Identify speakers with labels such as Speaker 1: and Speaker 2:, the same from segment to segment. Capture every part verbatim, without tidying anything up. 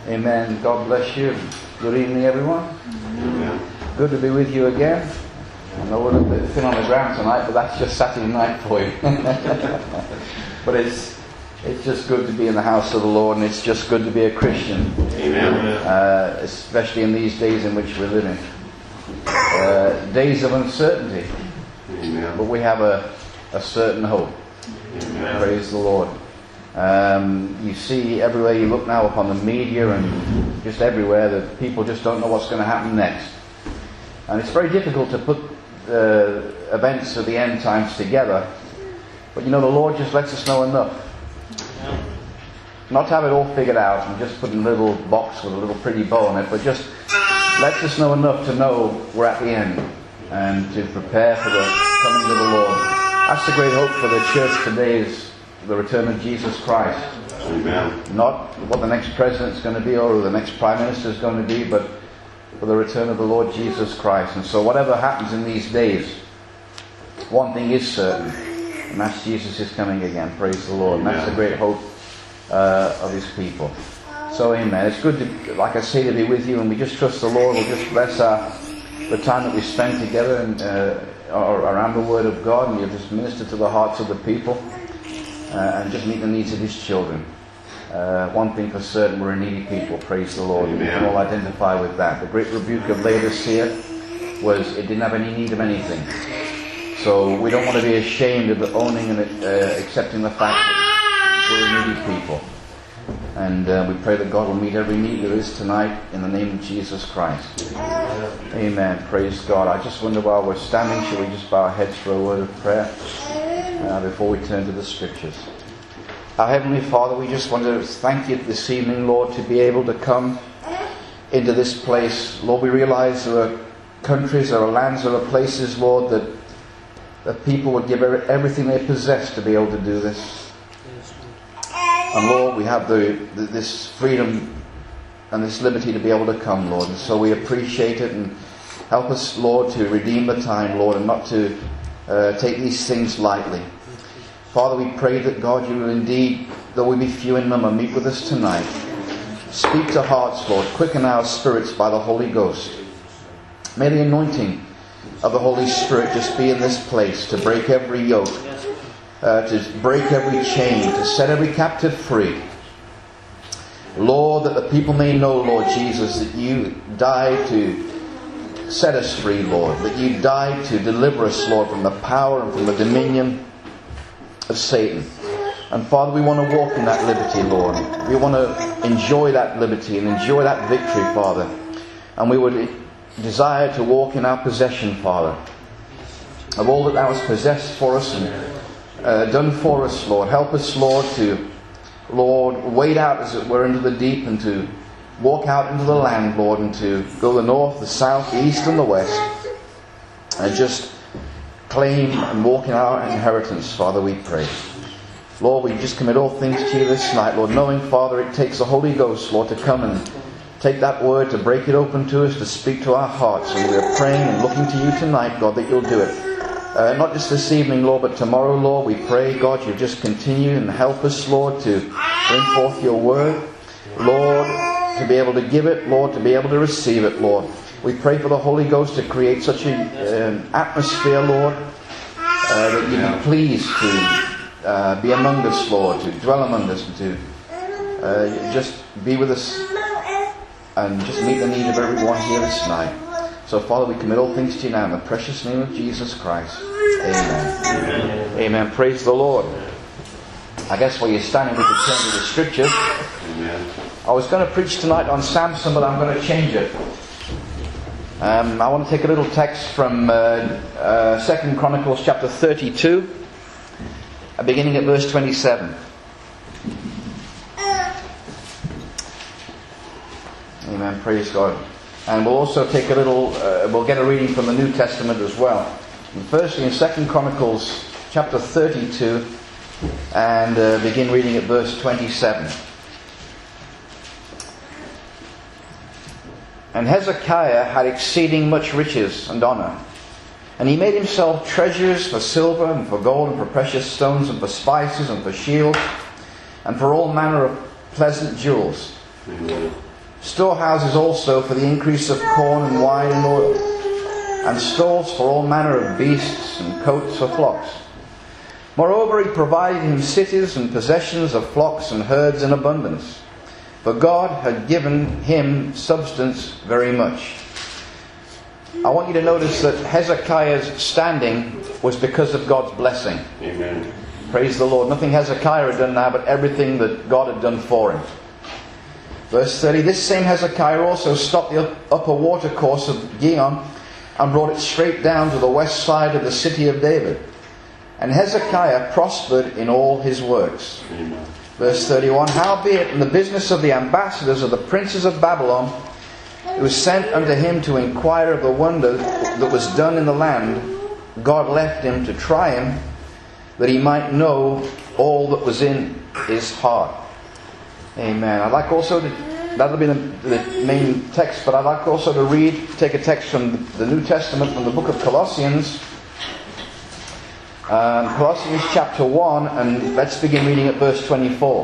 Speaker 1: Amen. God bless you. Good evening, everyone. Amen. Good to be with you again. I know we're a bit thin on the ground tonight, but that's just Saturday night for you. But it's it's just good to be in the house of the Lord, and it's just good to be a Christian. Amen. Uh, especially in these days in which we're living. Uh, days of uncertainty. Amen. But we have a, a certain hope. Amen. Praise the Lord. Um, you see everywhere you look now upon the media and just everywhere that people just don't know what's going to happen next. And it's very difficult to put uh, events of the end times together. But you know, the Lord just lets us know enough. Not to have it all figured out and just put in a little box with a little pretty bow on it, but just lets us know enough to know we're at the end and to prepare for the coming of the Lord. That's the great hope for the church today, is the return of Jesus Christ. Amen. Not what the next president's going to be or who the next prime minister is going to be, but for the return of the Lord Jesus Christ. And so whatever happens in these days, one thing is certain, and that's Jesus is coming again. Praise the Lord. And that's the great hope uh, of His people. So amen. It's good to, like I say, to be with you, and we just trust the Lord will just bless our, the time that we spend together and uh, around the Word of God, and you'll just minister to the hearts of the people. Uh, and just meet the needs of His children. Uh, one thing for certain, we're a needy people, praise the Lord. Amen. We can all identify with that. The great rebuke of Laodicea was it didn't have any need of anything. So we don't want to be ashamed of owning and uh, accepting the fact that we're a needy people. And uh, we pray that God will meet every need there is tonight in the name of Jesus Christ. Amen. Amen. Praise God. I just wonder, while we're standing, shall we just bow our heads for a word of prayer? Uh, before we turn to the Scriptures. Our Heavenly Father, we just want to thank You this evening, Lord, to be able to come into this place. Lord, we realize there are countries, there are lands, there are places, Lord, that, that people would give everything they possess to be able to do this. And Lord, we have the, the this freedom and this liberty to be able to come, Lord. And so we appreciate it, and help us, Lord, to redeem the time, Lord, and not to Uh, take these things lightly. Father, we pray that God, You will indeed, though we be few in number, meet with us tonight. Speak to hearts, Lord. Quicken our spirits by the Holy Ghost. May the anointing of the Holy Spirit just be in this place to break every yoke, uh, to break every chain, to set every captive free. Lord, that the people may know, Lord Jesus, that You died to set us free, Lord. That You died to deliver us, Lord, from the power and from the dominion of Satan. And Father, we want to walk in that liberty, Lord. We want to enjoy that liberty and enjoy that victory, Father. And we would desire to walk in our possession, Father, of all that Thou hast possessed for us and uh, done for us, Lord. Help us, Lord, to, Lord, wade out, as it were, into the deep, and to walk out into the land, Lord, and to go the north, the south, the east and the west, and just claim and walk in our inheritance, Father, we pray. Lord, we just commit all things to You this night, Lord, knowing, Father, it takes the Holy Ghost, Lord, to come and take that word, to break it open to us, to speak to our hearts. And we are praying and looking to You tonight, God, that You'll do it. Uh, not just this evening, Lord, but tomorrow, Lord, we pray, God, You'll just continue and help us, Lord, to bring forth Your word. Lord, to be able to give it, Lord, to be able to receive it, Lord. We pray for the Holy Ghost to create such an um, atmosphere, Lord, uh, that You be pleased to uh, be among us, Lord, to dwell among us, and to uh, just be with us and just meet the need of everyone here this night. So, Father, we commit all things to You now in the precious name of Jesus Christ. Amen. Amen. Amen. Praise the Lord. I guess while you're standing, we could turn to the Scriptures. Amen. I was going to preach tonight on Samson, but I'm going to change it. Um, I want to take a little text from uh, uh, Second Chronicles chapter thirty-two, uh, beginning at verse twenty-seven. Amen. Praise God. And we'll also take a little, uh, we'll get a reading from the New Testament as well. And firstly, in Second Chronicles chapter thirty-two, and uh, begin reading at verse twenty-seven. And Hezekiah had exceeding much riches and honour, and he made himself treasures for silver and for gold and for precious stones and for spices and for shields and for all manner of pleasant jewels. storehouses also for the increase of corn and wine and oil, and stalls for all manner of beasts and coats for flocks. Moreover, he provided him cities and possessions of flocks and herds in abundance, for God had given him substance very much. I want you to notice that Hezekiah's standing was because of God's blessing.
Speaker 2: Amen.
Speaker 1: Praise the Lord. Nothing Hezekiah had done now, but everything that God had done for him. Verse thirty, this same Hezekiah also stopped the upper watercourse of Gihon and brought it straight down to the west side of the city of David. And Hezekiah prospered in all his works.
Speaker 2: Amen.
Speaker 1: Verse thirty-one, howbeit in the business of the ambassadors of the princes of Babylon, it was sent unto him to inquire of the wonder that was done in the land, God left him to try him, that he might know all that was in his heart. Amen. I'd like also to, that'll be the, the main text, but I'd like also to read, take a text from the New Testament, from the book of Colossians. Um, Colossians chapter one, and let's begin reading at verse twenty-four.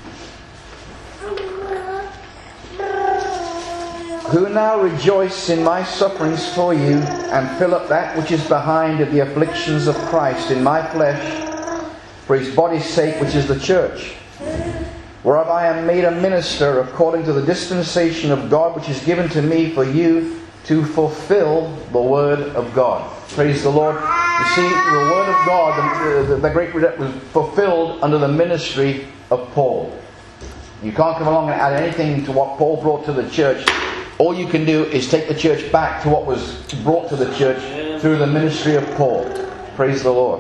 Speaker 1: Who now rejoice in my sufferings for you, and fill up that which is behind of the afflictions of Christ in my flesh, for his body's sake, which is the church, whereof I am made a minister according to the dispensation of God which is given to me for you to fulfill the word of God. Praise the Lord. You see, the word of God, the, the, the great was fulfilled under the ministry of Paul. You can't come along and add anything to what Paul brought to the church. All you can do is take the church back to what was brought to the church through the ministry of Paul. Praise the Lord.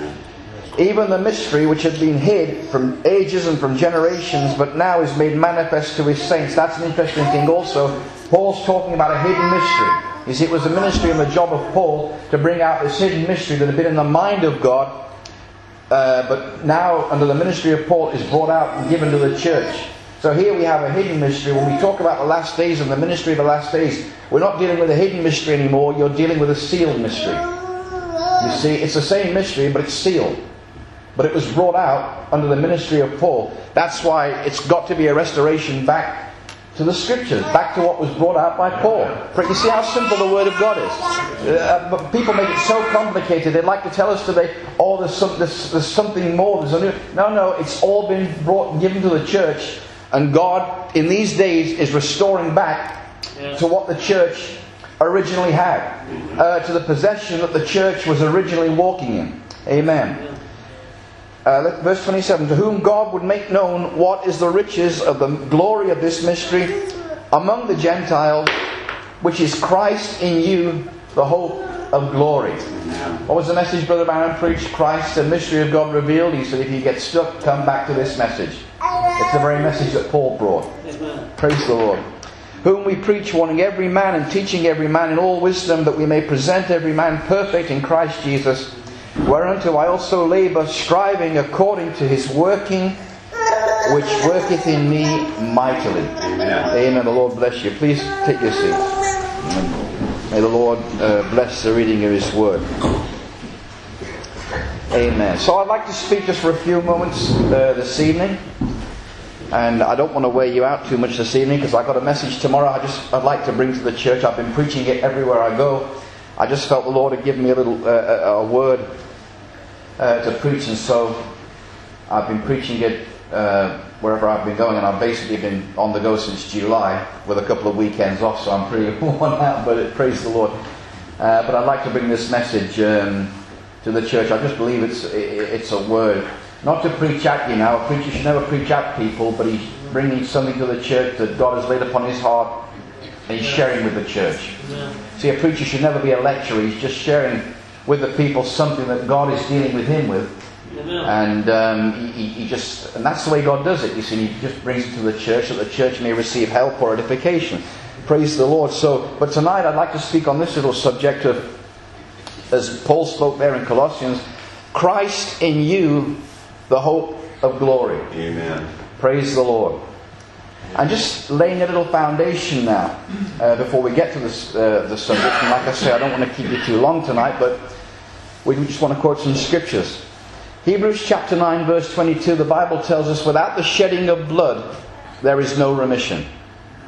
Speaker 1: Even the mystery which had been hid from ages and from generations, but now is made manifest to his saints. That's an interesting thing also. Paul's talking about a hidden mystery. You see, it was the ministry and the job of Paul to bring out this hidden mystery that had been in the mind of God, uh, but now under the ministry of Paul is brought out and given to the church. So here we have a hidden mystery. When we talk about the last days and the ministry of the last days, we're not dealing with a hidden mystery anymore. You're dealing with a sealed mystery. You see, it's the same mystery, but it's sealed. But it was brought out under the ministry of Paul. That's why it's got to be a restoration back to the Scriptures, back to what was brought out by Paul. You see how simple the Word of God is. Uh, but people make it so complicated. They'd like to tell us today, oh, there's, some, there's, there's something more. There's a new... No, no, it's all been brought and given to the church. And God, in these days, is restoring back yeah. to what the church originally had. Uh, to the possession that the church was originally walking in. Amen. Yeah. Uh, verse twenty-seven, to whom God would make known what is the riches of the glory of this mystery among the Gentiles, which is Christ in you, the hope of glory. What was the message Brother Barron preached? Christ, the mystery of God revealed. He said, if you get stuck, come back to this message. It's the very message that Paul brought. Amen. Praise the Lord. Whom we preach, warning every man and teaching every man in all wisdom, that we may present every man perfect in Christ Jesus. Whereunto I also labour, striving according to his working, which worketh in me mightily. Amen. Amen. The Lord bless you. Please take your seats. Amen. May the Lord uh, bless the reading of his word. Amen. So I'd like to speak just for a few moments uh, this evening. And I don't want to wear you out too much this evening, because I've got a message tomorrow I just, I'd like to bring to the church. I've been preaching it everywhere I go. I just felt the Lord had given me a little uh, a, a word uh, to preach, and so I've been preaching it uh, wherever I've been going, and I've basically been on the go since July with a couple of weekends off, so I'm pretty worn out, but it, praise the Lord. Uh, but I'd like to bring this message um, to the church. I just believe it's it, it's a word. Not to preach at you now. A preacher should never preach at people, but he's bringing something to the church that God has laid upon his heart, and he's sharing with the church. Yeah. See, a preacher should never be a lecturer. He's just sharing with the people something that God is dealing with him with. Yeah. And um, he, he just, and that's the way God does it. You see, he just brings it to the church, that the church may receive help or edification. Praise the Lord. So, but tonight I'd like to speak on this little subject of, as Paul spoke there in Colossians, Christ in you, the hope of glory.
Speaker 2: Amen.
Speaker 1: Praise the Lord. I'm just laying a little foundation now uh, before we get to this, uh, the subject. And like I say, I don't want to keep you too long tonight, but we just want to quote some scriptures. Hebrews chapter nine verse twenty-two, the Bible tells us, without the shedding of blood there is no remission.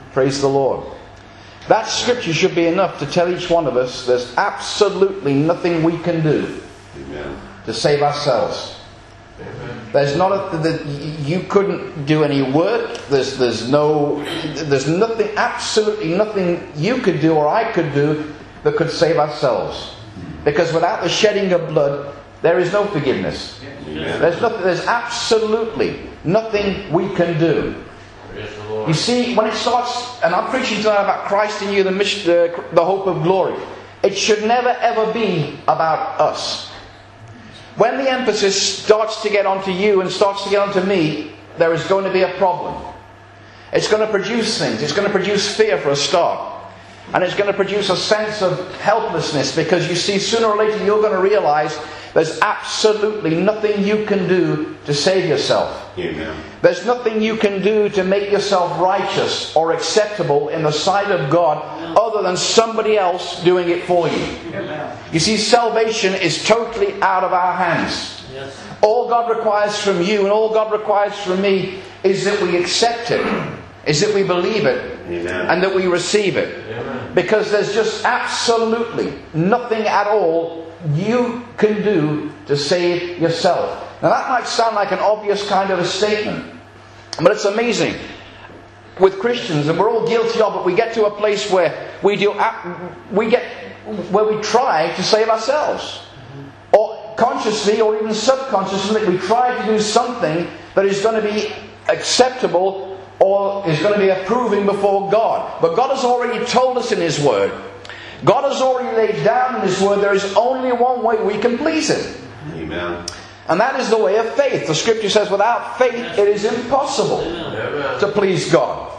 Speaker 1: Praise the Lord. That scripture should be enough to tell each one of us there's absolutely nothing we can do Amen. To save ourselves. Amen. There's not a, the, you couldn't do any work. There's there's no there's nothing, absolutely nothing you could do or I could do that could save ourselves. Because without the shedding of blood, there is no forgiveness. Amen. There's nothing. There's absolutely nothing we can do. You see, when it starts, and I'm preaching tonight about Christ in you, the, the, the hope of glory, it should never ever be about us. When the emphasis starts to get onto you and starts to get onto me, there is going to be a problem. It's going to produce things. It's going to produce fear for a start. And it's going to produce a sense of helplessness, because you see, sooner or later you're going to realize there's absolutely nothing you can do to save yourself. Amen. There's nothing you can do to make yourself righteous or acceptable in the sight of God other than somebody else doing it for you. Amen. You see, salvation is totally out of our hands. Yes. All God requires from you and all God requires from me is that we accept it, is that we believe it, Amen. And that we receive it. Amen. Because there's just absolutely nothing at all you can do to save yourself. Now that might sound like an obvious kind of a statement, but it's amazing with Christians, and we're all guilty of it. We get to a place where we do, we get where we try to save ourselves, or consciously or even subconsciously, we try to do something that is going to be acceptable or is going to be approving before God. But God has already told us in His Word. God has already laid down in His Word there is only one way we can please Him. Amen. And that is the way of faith. The Scripture says without faith it is impossible Amen. To please God.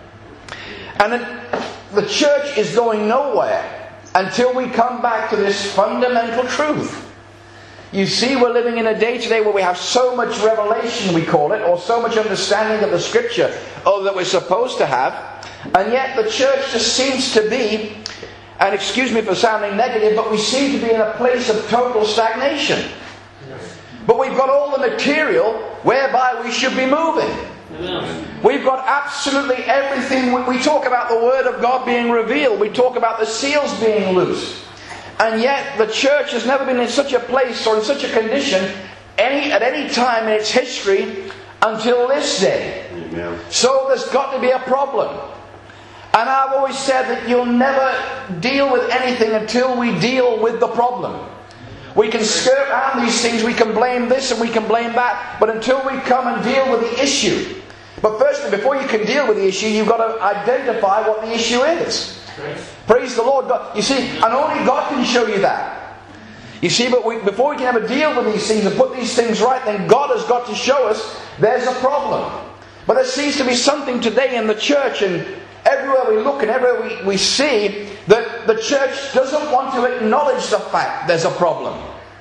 Speaker 1: And it, the church is going nowhere until we come back to this fundamental truth. You see, we're living in a day today where we have so much revelation, we call it, or so much understanding of the Scripture, or that we're supposed to have, and yet the church just seems to be, and excuse me for sounding negative, but we seem to be in a place of total stagnation. But we've got all the material whereby we should be moving. We've got absolutely everything. We talk about the Word of God being revealed. We talk about the seals being loosed. And yet the church has never been in such a place or in such a condition any at any time in its history until this day. Amen. So there's got to be a problem. And I've always said that you'll never deal with anything until we deal with the problem. We can skirt around these things, we can blame this and we can blame that, but until we come and deal with the issue. But firstly, before you can deal with the issue, you've got to identify what the issue is. Praise the Lord. God. You see, and only God can show you that. You see, but we, before we can ever deal with these things and put these things right, then God has got to show us there's a problem. But there seems to be something today in the church, and everywhere we look and everywhere we, we see, that the church doesn't want to acknowledge the fact there's a problem.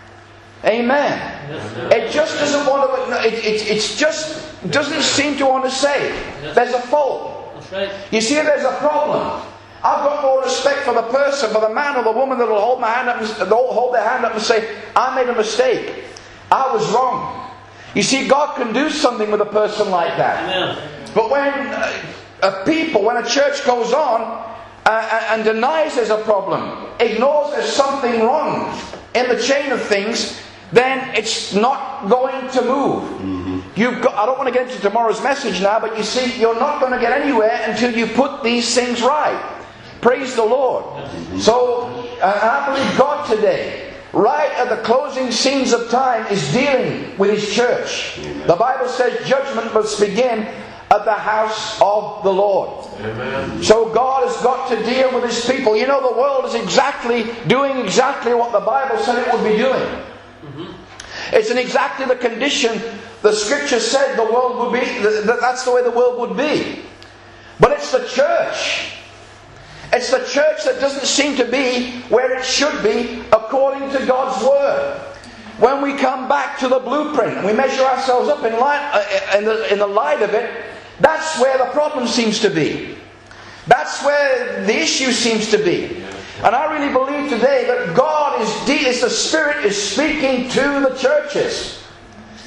Speaker 1: Amen. Yes, it just doesn't want to. It, it it's just doesn't seem to want to say there's a fault. That's right. You see, there's a problem. I've got more respect for the person, for the man or the woman that will hold my hand up, and hold their hand up and say, "I made a mistake. I was wrong." You see, God can do something with a person like that. Amen. But when uh, a people, when a church goes on uh, and denies there's a problem, ignores there's something wrong in the chain of things, then it's not going to move. Mm-hmm. You've got, I don't want to get into tomorrow's message now, but you see, you're not going to get anywhere until you put these things right. Praise the Lord. Mm-hmm. So, uh, I believe God today, right at the closing scenes of time, is dealing with His church. Amen. The Bible says judgment must begin at the house of the Lord. Amen. So God has got to deal with His people. You know, the world is exactly doing exactly what the Bible said it would be doing. Mm-hmm. It's in exactly the condition the Scripture said the world would be. That's the way the world would be. But it's the church. It's the church that doesn't seem to be where it should be according to God's Word. When we come back to the blueprint and we measure ourselves up in light, in the, in the light of it, that's where the problem seems to be. That's where the issue seems to be. And I really believe today that God is, de- the Spirit is speaking to the churches.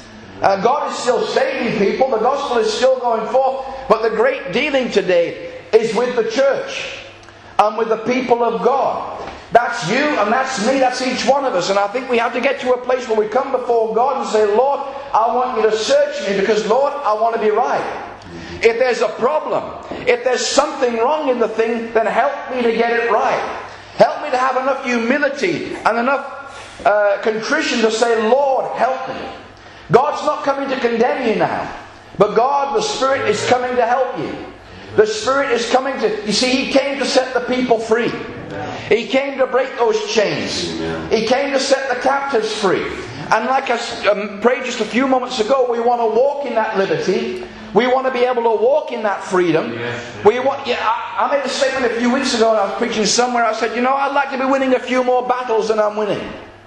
Speaker 1: Uh, God is still saving people. The gospel is still going forth. But the great dealing today is with the church and with the people of God. That's you and that's me, that's each one of us. And I think we have to get to a place where we come before God and say, Lord, I want you to search me because, Lord, I want to be right. If there's a problem, if there's something wrong in the thing, then help me to get it right. Help me to have enough humility and enough uh, contrition to say, Lord, help me. God's not coming to condemn you now, but God, the Spirit, is coming to help you. The Spirit is coming to... You see, He came to set the people free. He came to break those chains. He came to set the captives free. And like I um, prayed just a few moments ago, we want to walk in that liberty. We want to be able to walk in that freedom. We want. Yeah, I, I made a statement a few weeks ago and I was preaching somewhere. I said, you know, I'd like to be winning a few more battles than I'm winning.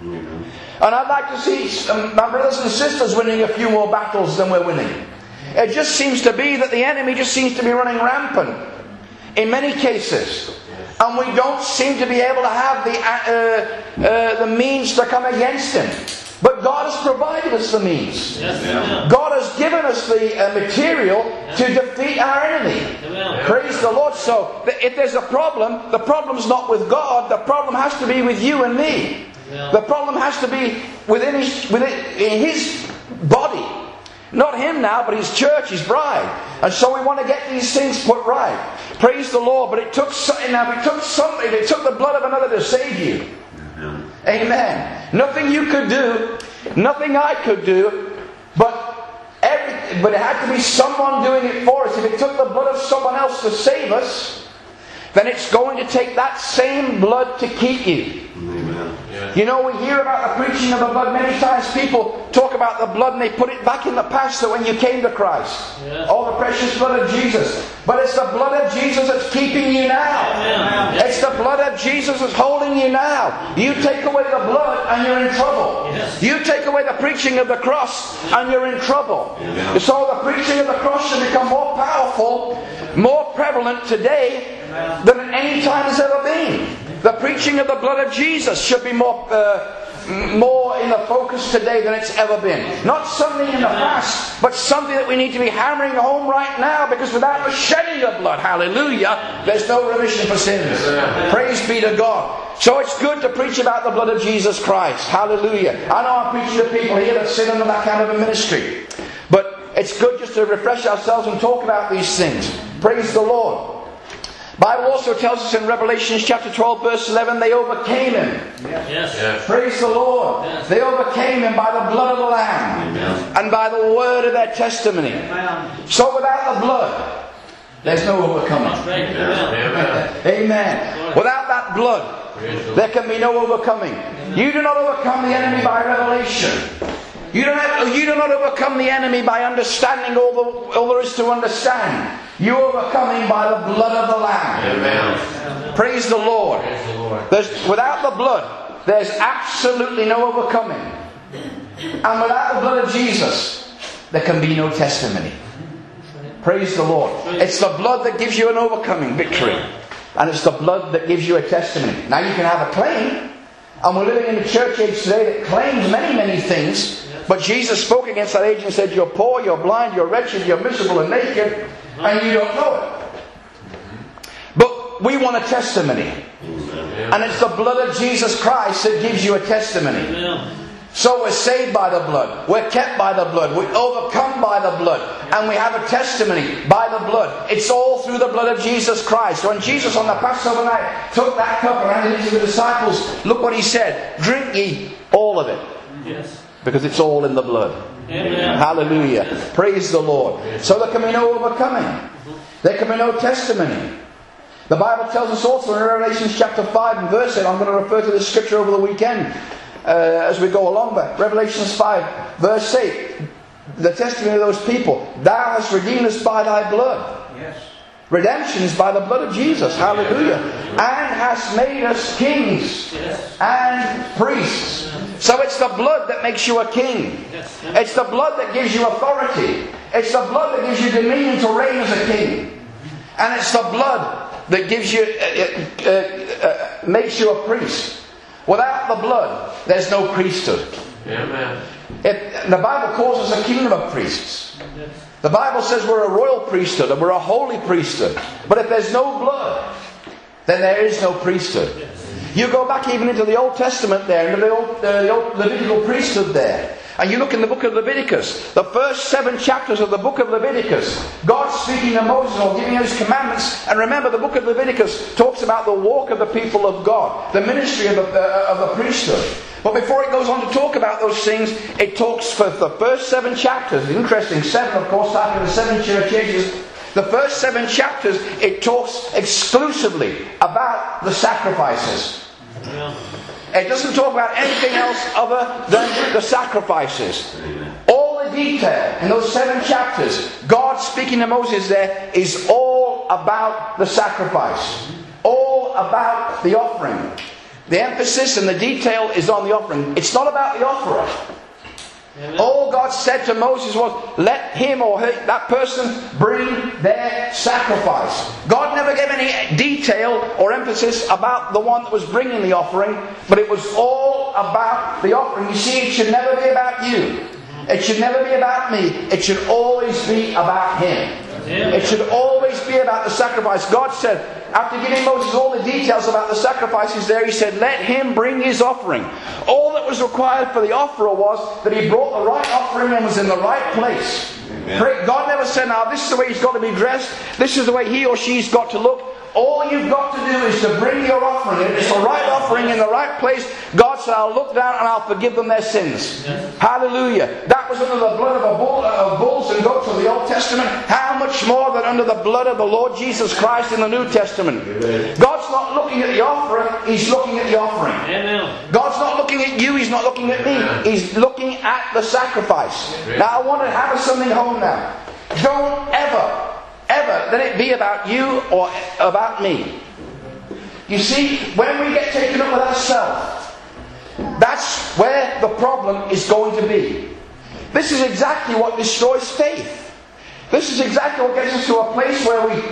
Speaker 1: And I'd like to see um, my brothers and sisters winning a few more battles than we're winning. It just seems to be that the enemy just seems to be running rampant in many cases. And we don't seem to be able to have the, uh, uh, the means to come against him. But God has provided us the means. Yes, God has given us the uh, material to defeat our enemy. Amen. Praise the Lord. So if there's a problem, the problem's not with God. The problem has to be with you and me. Amen. The problem has to be within his, within, in his body. Not him now, but his church, his bride. And so we want to get these things put right. Praise the Lord. But it took something. Now it took something. It took the blood of another to save you. Amen. Amen. Nothing you could do, nothing I could do, but every, but it had to be someone doing it for us. If it took the blood of someone else to save us, then it's going to take that same blood to keep you. Amen. Yes. You know, we hear about the preaching of the blood. Many times people talk about the blood and they put it back in the past, that when you came to Christ. Yes. Oh, the precious blood of Jesus. But it's the blood of Jesus that's keeping you now. Amen. It's the blood of Jesus that's holding you now. You take away the blood and you're in trouble. Yes. You take away the preaching of the cross and you're in trouble. Amen. So the preaching of the cross should become more powerful, more prevalent today than at any time has ever been. The preaching of the blood of Jesus should be more uh, more in the focus today than it's ever been. Not something in the past, but something that we need to be hammering home right now, because without the shedding of blood, hallelujah, there's no remission for sins. Praise be to God. So it's good to preach about the blood of Jesus Christ. Hallelujah. I know I'm preaching to people here that sit under that kind of a ministry, but it's good just to refresh ourselves and talk about these things. Praise the Lord. The Bible also tells us in Revelation chapter twelve verse eleven, they overcame him. Yes. Yes. Praise the Lord. Yes. They overcame him by the blood of the Lamb. Amen. And by the word of their testimony. Amen. So without the blood, there's no overcoming. Amen. Amen. Without that blood, there can be no overcoming. Amen. You do not overcome the enemy by revelation. You don't have, you do not overcome the enemy by understanding all, the, all there is to understand. You overcome him by the blood of the Lamb. Amen. Praise the Lord. Praise the Lord. There's, without the blood, there's absolutely no overcoming. And without the blood of Jesus, there can be no testimony. Praise the Lord. It's the blood that gives you an overcoming victory. And it's the blood that gives you a testimony. Now you can have a claim. And we're living in a church age today that claims many, many things. But Jesus spoke against that age and said, you're poor, you're blind, you're wretched, you're miserable and naked, and you don't know it. But we want a testimony. And it's the blood of Jesus Christ that gives you a testimony. So we're saved by the blood. We're kept by the blood. We're overcome by the blood. And we have a testimony by the blood. It's all through the blood of Jesus Christ. When Jesus on the Passover night took that cup and handed it to the disciples, look what he said. Drink ye all of it. Yes. Because it's all in the blood. Amen. Hallelujah. Yes. Praise the Lord. Yes. So there can be no overcoming. There can be no testimony. The Bible tells us also in Revelation chapter five and verse eight. I'm going to refer to this scripture over the weekend uh, as we go along. But Revelation five verse eight. The testimony of those people. Thou hast redeemed us by thy blood. Yes. Redemption is by the blood of Jesus. Hallelujah. And hast made us kings and priests. So it's the blood that makes you a king. It's the blood that gives you authority. It's the blood that gives you dominion to reign as a king. And it's the blood that gives you, uh, uh, uh, makes you a priest. Without the blood, there's no priesthood. Amen. It, the Bible calls us a kingdom of priests. The Bible says we're a royal priesthood and we're a holy priesthood. But if there's no blood, then there is no priesthood. You go back even into the Old Testament there, into the old, uh, the old Levitical priesthood there. And you look in the book of Leviticus, the first seven chapters of the book of Leviticus, God speaking to Moses or giving his commandments. And remember, the book of Leviticus talks about the walk of the people of God, the ministry of the, uh, of the priesthood. But before it goes on to talk about those things, it talks for the first seven chapters. Interesting, seven of course after the seven church ages. The first seven chapters, it talks exclusively about the sacrifices. Yeah. It doesn't talk about anything else other than the sacrifices. All the detail in those seven chapters, God speaking to Moses there, is all about the sacrifice. All about the offering. The emphasis and the detail is on the offering. It's not about the offerer. Amen. All God said to Moses was, let him or her, that person bring their sacrifice. God never gave any detail or emphasis about the one that was bringing the offering, but it was all about the offering. You see, it should never be about you. It should never be about me. It should always be about Him. Amen. It should always be about the sacrifice. God said, after giving Moses all the details about the sacrifices there, He said, let him bring his offering. All that was required for the offerer was that he brought the right offering and was in the right place. Amen. God never said, now this is the way he's got to be dressed, this is the way he or she's got to look. All you've got to do is to bring your offering. If it's the right offering in the right place, God said, I'll look down and I'll forgive them their sins. Yes. Hallelujah. That was under the blood of, a bull, of bulls and goats of the Old Testament. How much more than under the blood of the Lord Jesus Christ in the New Testament? Amen. God's not looking at the offerer, He's looking at the offering. Amen. God's not looking at you, He's not looking at me. He's looking at the sacrifice. Amen. Now I want to have something home now. Don't ever Ever let it be about you or about me. You see, when we get taken up with ourselves, that's where the problem is going to be. This is exactly what destroys faith. This is exactly what gets us to a place where we...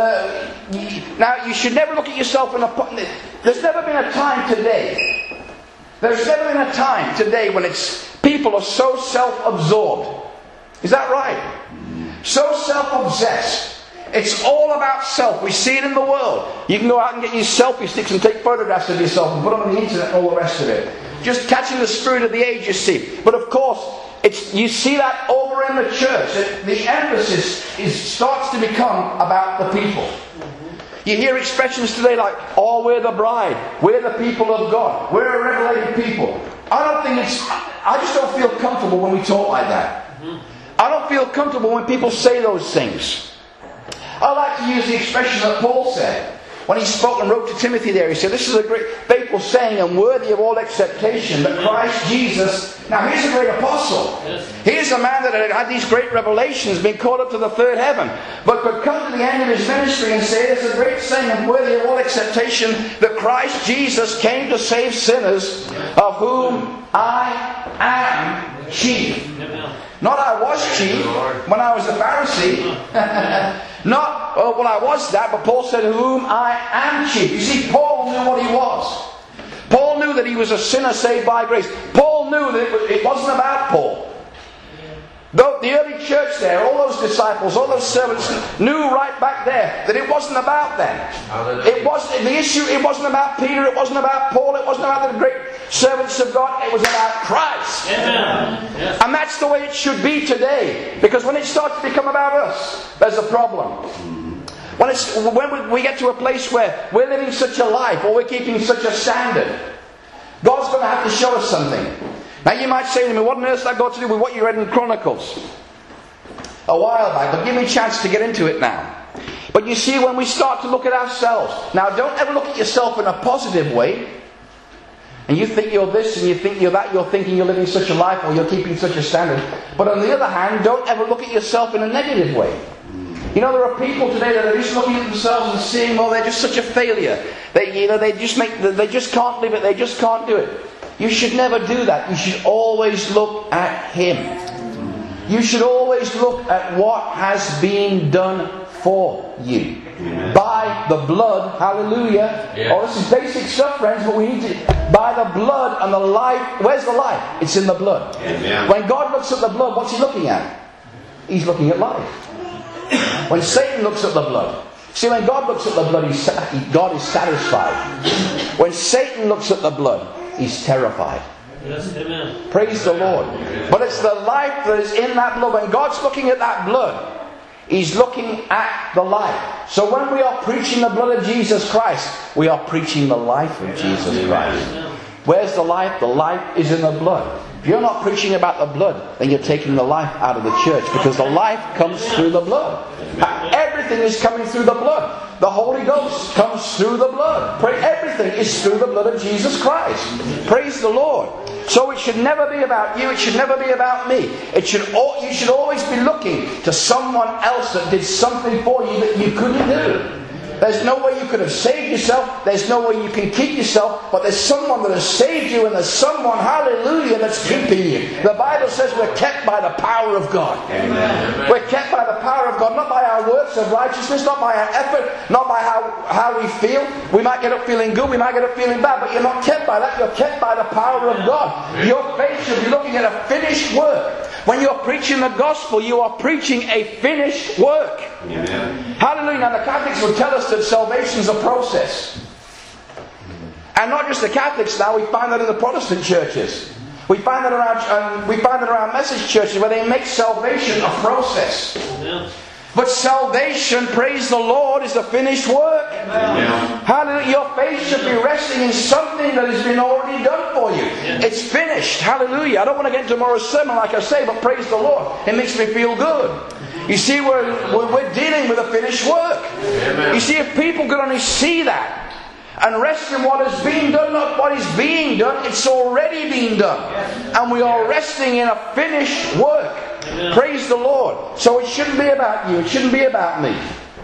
Speaker 1: Uh, now, you should never look at yourself in a... There's never been a time today. There's never been a time today when it's people are so self-absorbed. Is that right? So self-obsessed. It's all about self. We see it in the world. You can go out and get your selfie sticks and take photographs of yourself and put them on the internet and all the rest of it. Just catching the spirit of the age, you see. But of course, it's, you see that over in the church. It, the emphasis is, starts to become about the people. You hear expressions today like, oh, we're the bride. We're the people of God. We're a revelated people. I don't think it's... I just don't feel comfortable when we talk like that. I don't feel comfortable when people say those things. I like to use the expression that Paul said when he spoke and wrote to Timothy there. He said, this is a great faithful saying and worthy of all acceptation, that Christ Jesus... Now here's a great apostle. Here's a man that had had these great revelations, been called up to the third heaven, but could come to the end of his ministry and say, it's a great saying and worthy of all acceptation, that Christ Jesus came to save sinners, of whom I am chief. Not I was chief when I was a Pharisee. Not, oh, well, I was that, but Paul said, whom I am chief. You see, Paul knew what he was. Paul knew that he was a sinner saved by grace. Paul knew that it, was, it wasn't about Paul. Though the early church there, all those disciples, all those servants knew right back there that it wasn't about them. It wasn't the issue. It wasn't about Peter. It wasn't about Paul. It wasn't about the great servants of God. It was about Christ. Yes. And that's the way it should be today. Because when it starts to become about us, there's a problem. When, it's, when we get to a place where we're living such a life, or we're keeping such a standard, God's going to have to show us something. Now you might say to me, what on earth has that got to do with what you read in Chronicles a while back? But give me a chance to get into it now. But you see, when we start to look at ourselves, now don't ever look at yourself in a positive way, and you think you're this and you think you're that, you're thinking you're living such a life or you're keeping such a standard. But on the other hand, don't ever look at yourself in a negative way. You know, there are people today that are just looking at themselves and seeing, well, they're just such a failure. They, you know, they just make, they just can't live it. They just can't do it. You should never do that. You should always look at Him. You should always look at what has been done for you. Amen. By the blood, hallelujah. Yeah. Oh, this is basic stuff, friends, but we need to... By the blood and the life... Where's the life? It's in the blood. Amen. When God looks at the blood, what's He looking at? he's looking at life. When Satan looks at the blood, see, when God looks at the blood, he's, God is satisfied. When Satan looks at the blood, he's terrified.
Speaker 2: Yes, amen.
Speaker 1: Praise the Lord. But it's the life that is in that blood. When God's looking at that blood, he's looking at the life. So when we are preaching the blood of Jesus Christ, we are preaching the life of Jesus Christ. Where's the life? The life is in the blood. If you're not preaching about the blood, then you're taking the life out of the church, because the life comes through the blood. Everything is coming through the blood. The Holy Ghost comes through the blood. Pray, everything is through the blood of Jesus Christ. Praise the Lord. So it should never be about you. It should never be about me. It should. You should always be looking to someone else that did something for you that you couldn't do. There's no way you could have saved yourself. There's no way you can keep yourself. But there's someone that has saved you, and there's someone, hallelujah, that's keeping you. The Bible says we're kept by the power of God. Amen. We're kept by the power of God, not by our works of righteousness, not by our effort, not by how, how we feel. We might get up feeling good, we might get up feeling bad, but you're not kept by that. You're kept by the power of God. Your faith should be looking at a finished work. When you're preaching the gospel, you are preaching a finished work. Amen. Hallelujah. Now the Catholics will tell us that salvation is a process. And not just the Catholics now, we find that in the Protestant churches. We find that around, um, we find that around message churches where they make salvation a process. Amen. But salvation, praise the Lord, is a finished work. Amen. Hallelujah. Your faith should be resting in something that has been already done for you. Yes. It's finished. Hallelujah. I don't want to get into tomorrow's sermon like I say, but praise the Lord. It makes me feel good. You see, we're, we're dealing with a finished work. Amen. You see, if people could only see that and rest in what has been done, not what is being done, it's already been done. Yes. And we are resting in a finished work. Amen. Praise the Lord. So it shouldn't be about you. It shouldn't be about me.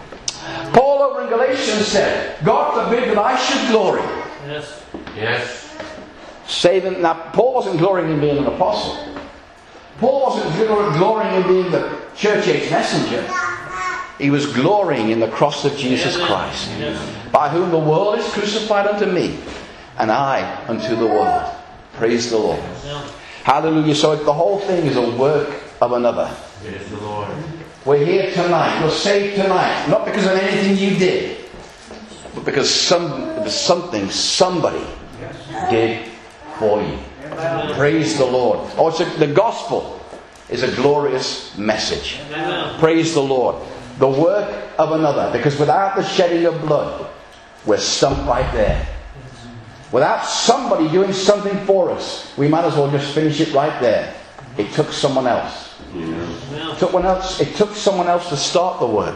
Speaker 1: Paul over in Galatians said, God forbid that I should glory.
Speaker 2: Yes. Yes.
Speaker 1: Saving. Now, Paul wasn't glorying in being an apostle. Paul wasn't glorying in being the church age messenger. He was glorying in the cross of Jesus Christ, by whom the world is crucified unto me, and I unto the world. Praise the Lord. Hallelujah. So if the whole thing is a work of another.
Speaker 2: Praise the Lord.
Speaker 1: We're here tonight. You're saved tonight. Not because of anything you did, but because some, something somebody did for you. Amen. Praise the Lord. Oh, it's a, the gospel is a glorious message. Amen. Praise the Lord. The work of another. Because without the shedding of blood, we're stumped right there. Without somebody doing something for us, we might as well just finish it right there. It took someone else. Yeah. It took one else. It took someone else to start the work,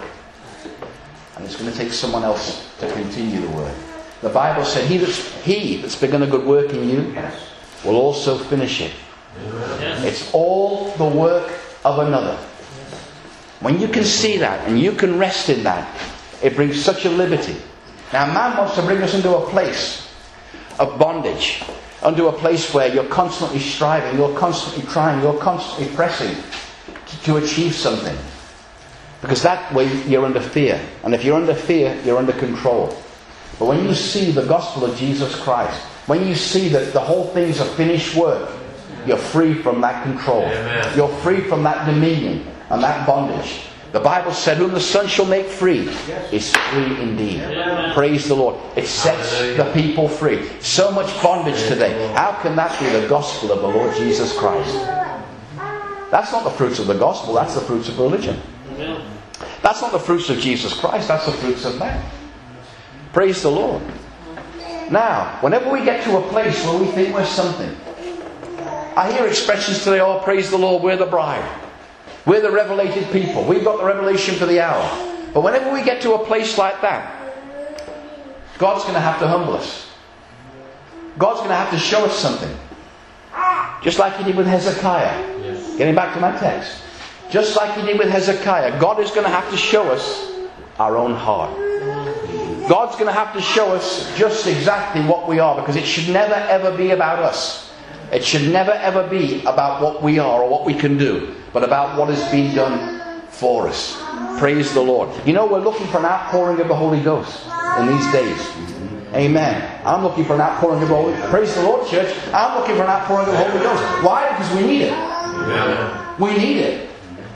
Speaker 1: and it's going to take someone else to continue the work. The Bible said, "He that's he that's begun a good work in you will also finish it." Yes. It's all the work of another. When you can see that and you can rest in that, it brings such a liberty. Now, man wants to bring us into a place of bondage, into a place where you're constantly striving, you're constantly trying, you're constantly pressing to, to achieve something. Because that way you're under fear. And if you're under fear, you're under control. But when you see the gospel of Jesus Christ, when you see that the whole thing's a finished work, you're free from that control. Amen. You're free from that dominion and that bondage. The Bible said, whom the Son shall make free is free indeed. Amen. Praise the Lord. It sets the people free. So much bondage today. How can that be the gospel of the Lord Jesus Christ? That's not the fruits of the gospel. That's the fruits of religion. That's not the fruits of Jesus Christ. That's the fruits of man. Praise the Lord. Now, whenever we get to a place where we think we're something, I hear expressions today, oh, praise the Lord, we're the bride. We're the revelated people. We've got the revelation for the hour. But whenever we get to a place like that, God's going to have to humble us. God's going to have to show us something. Just like He did with Hezekiah. Yes. Getting back to my text. Just like He did with Hezekiah. God is going to have to show us our own heart. God's going to have to show us just exactly what we are. Because it should never ever be about us. It should never ever be about what we are or what we can do, but about what has been done for us. Praise the Lord. You know, we're looking for an outpouring of the Holy Ghost in these days. Amen. I'm looking for an outpouring of the Holy Ghost. Praise the Lord, church. I'm looking for an outpouring of the Holy Ghost. Why? Because we need it. We need it.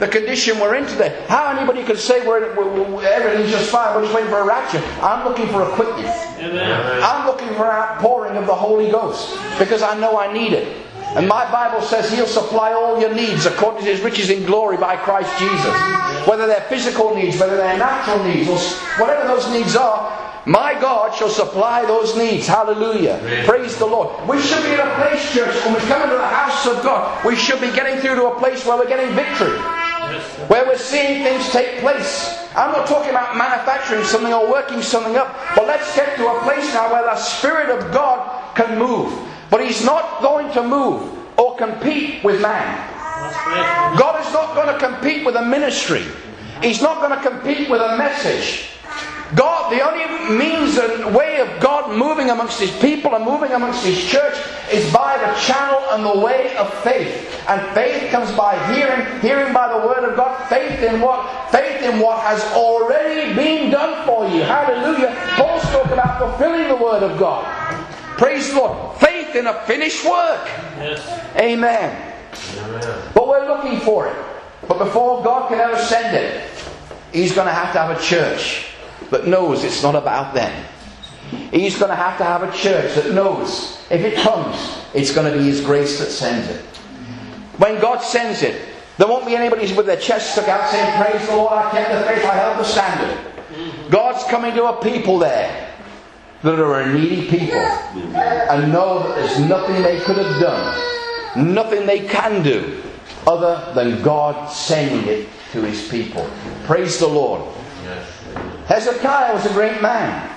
Speaker 1: the condition we're in today. How anybody could say we're, we're, we're, everything's just fine, we're just waiting for a rapture. I'm looking for a quickness.
Speaker 2: Amen.
Speaker 1: I'm looking for an outpouring of the Holy Ghost, because I know I need it. And my Bible says He'll supply all your needs according to His riches in glory by Christ Jesus. Whether they're physical needs, whether they're natural needs, or whatever those needs are, my God shall supply those needs. Hallelujah. Amen. Praise the Lord. We should be in a place, church, when we come into the house of God, we should be getting through to a place where we're getting victory. Where we're seeing things take place. I'm not talking about manufacturing something or working something up. But let's get to a place now where the Spirit of God can move. But He's not going to move or compete with man. God is not going to compete with a ministry. He's not going to compete with a message. God, the only means and way of God moving amongst His people and moving amongst His church is by the channel and the way of faith. And faith comes by hearing, hearing by the Word of God. Faith in what? Faith in what has already been done for you. Hallelujah. Paul spoke about fulfilling the Word of God. Praise the Lord. Faith in a finished work.
Speaker 2: Yes.
Speaker 1: Amen. Amen. But we're looking for it. But before God can ever send it, He's going to have to have a church that knows it's not about them. He's going to have to have a church that knows if it comes, it's going to be His grace that sends it. When God sends it, there won't be anybody with their chests stuck out saying, praise the Lord, I kept the faith, I held the standard. God's coming to a people there that are a needy people and know that there's nothing they could have done, nothing they can do other than God sending it to His people. Praise the Lord. Hezekiah was a great man.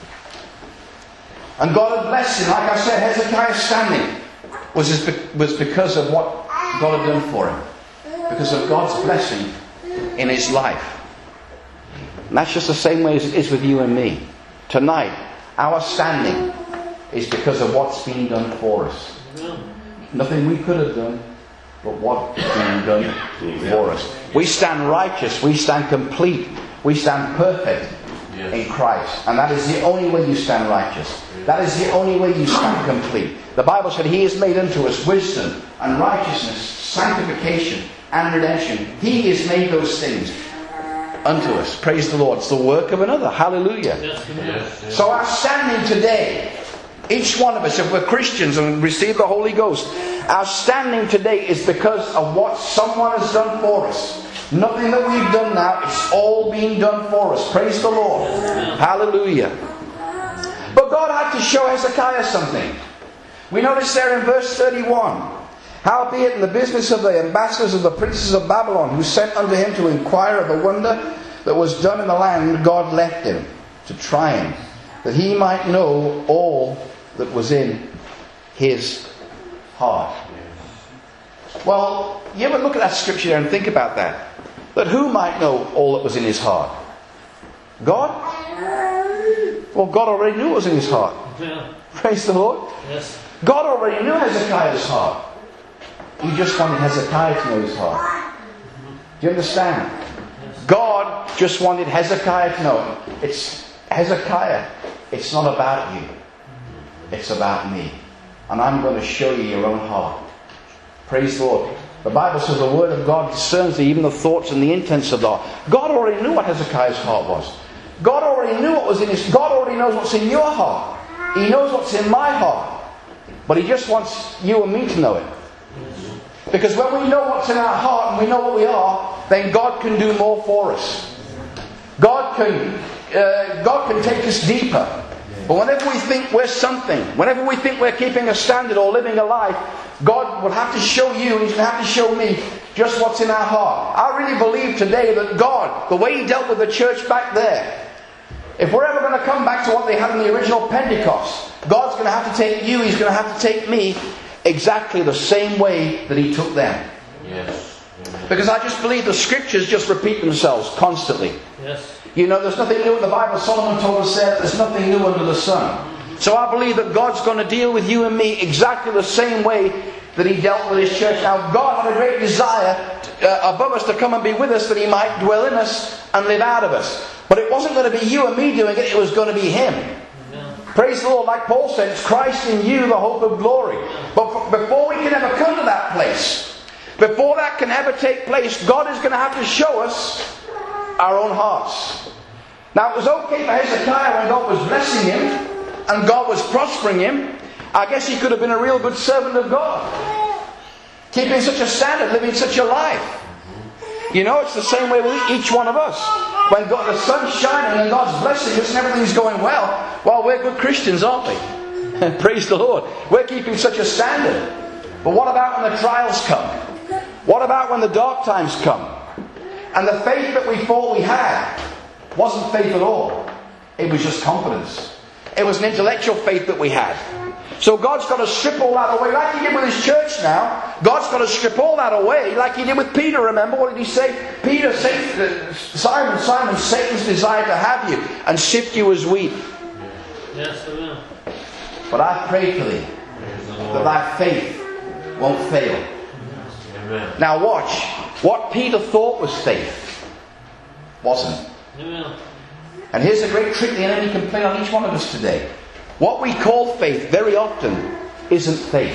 Speaker 1: And God had blessed him. Like I said, Hezekiah's standing was, his, was because of what God had done for him. Because of God's blessing in his life. And that's just the same way as it is with you and me. Tonight, our standing is because of what's been done for us. Nothing we could have done, but what has been done for us. We stand righteous. We stand complete. We stand perfect in Christ. And that is the only way you stand righteous. That is the only way you stand complete. The Bible said He has made unto us wisdom and righteousness, sanctification and redemption. He has made those things unto us. Praise the Lord. It's the work of another. Hallelujah. Yes, yes. So our standing today, each one of us, if we're Christians and receive the Holy Ghost, our standing today is because of what someone has done for us. Nothing that we've done now, it's all being done for us. Praise the Lord. Hallelujah. But God had to show Hezekiah something. We notice there in verse thirty-one. Howbeit in the business of the ambassadors of the princes of Babylon, who sent unto him to inquire of the wonder that was done in the land, God left him to try him, that he might know all that was in his heart. Well, you ever look at that scripture there and think about that? That who might know all that was in his heart? God? Well, God already knew what was in his heart. Yeah. Praise the Lord.
Speaker 2: Yes.
Speaker 1: God already knew Hezekiah's heart. He just wanted Hezekiah to know his heart. Do you understand? Yes. God just wanted Hezekiah to know. It's Hezekiah. It's not about you. It's about me. And I'm going to show you your own heart. Praise the Lord. The Bible says the Word of God discerns even the thoughts and the intents of the heart. God already knew what Hezekiah's heart was. God already knew what was in his... God already knows what's in your heart. He knows what's in my heart. But He just wants you and me to know it. Because when we know what's in our heart and we know what we are, then God can do more for us. God can, uh, God can take us deeper. But whenever we think we're something, whenever we think we're keeping a standard or living a life, God will have to show you and He's going to have to show me just what's in our heart. I really believe today that God, the way He dealt with the church back there, if we're ever going to come back to what they had in the original Pentecost, God's going to have to take you, He's going to have to take me exactly the same way that He took them.
Speaker 2: Yes.
Speaker 1: Because I just believe the scriptures just repeat themselves constantly.
Speaker 2: Yes.
Speaker 1: You know, there's nothing new in the Bible. Solomon told us that there's nothing new under the sun. So I believe that God's going to deal with you and me exactly the same way that He dealt with His church. Now, God had a great desire to, uh, above us to come and be with us, that He might dwell in us and live out of us. But it wasn't going to be you and me doing it. It was going to be Him. Amen. Praise the Lord. Like Paul said, it's Christ in you, the hope of glory. But before we can ever come to that place, Before that can ever take place, God is going to have to show us our own hearts. Now, it was okay for Hezekiah when God was blessing him and God was prospering him. I guess he could have been a real good servant of God, keeping such a standard, living such a life. You know, it's the same way with each one of us. When God, the sun's shining and God's blessing us and everything's going well, well, we're good Christians, aren't we? Praise the Lord. We're keeping such a standard. But what about when the trials come? What about when the dark times come? And the faith that we thought we had wasn't faith at all. It was just confidence. It was an intellectual faith that we had. So God's got to strip all that away, like He did with His church now. God's got to strip all that away, like He did with Peter. Remember, what did He say? Peter, Satan, Simon, Simon, Satan's desired to have you and sift you as wheat.
Speaker 2: Yes, I will.
Speaker 1: But I pray for thee that thy faith won't fail.
Speaker 2: Amen.
Speaker 1: Now watch. What Peter thought was faith wasn't.
Speaker 2: Amen.
Speaker 1: And here's a great trick the enemy can play on each one of us today. What we call faith very often isn't faith.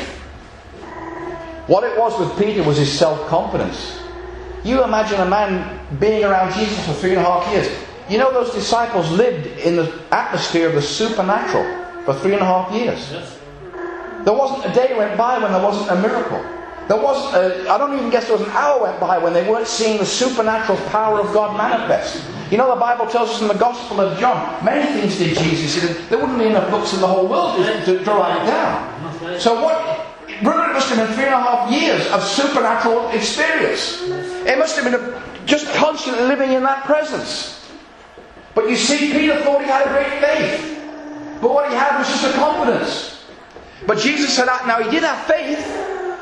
Speaker 1: What it was with Peter was his self-confidence. You imagine a man being around Jesus for three and a half years. You know, those disciples lived in the atmosphere of the supernatural for three and a half years.
Speaker 2: Yes.
Speaker 1: There wasn't a day went by when there wasn't a miracle. There wasn't a, I don't even guess there was an hour went by when they weren't seeing the supernatural power of God manifest. You know, the Bible tells us in the Gospel of John, many things did Jesus. There wouldn't be enough books in the whole world to, to write it down. So what, really, it must have been three and a half years of supernatural experience. It must have been a, just constantly living in that presence. But you see, Peter thought he had a great faith. But what he had was just a confidence. But Jesus said, now he did have faith.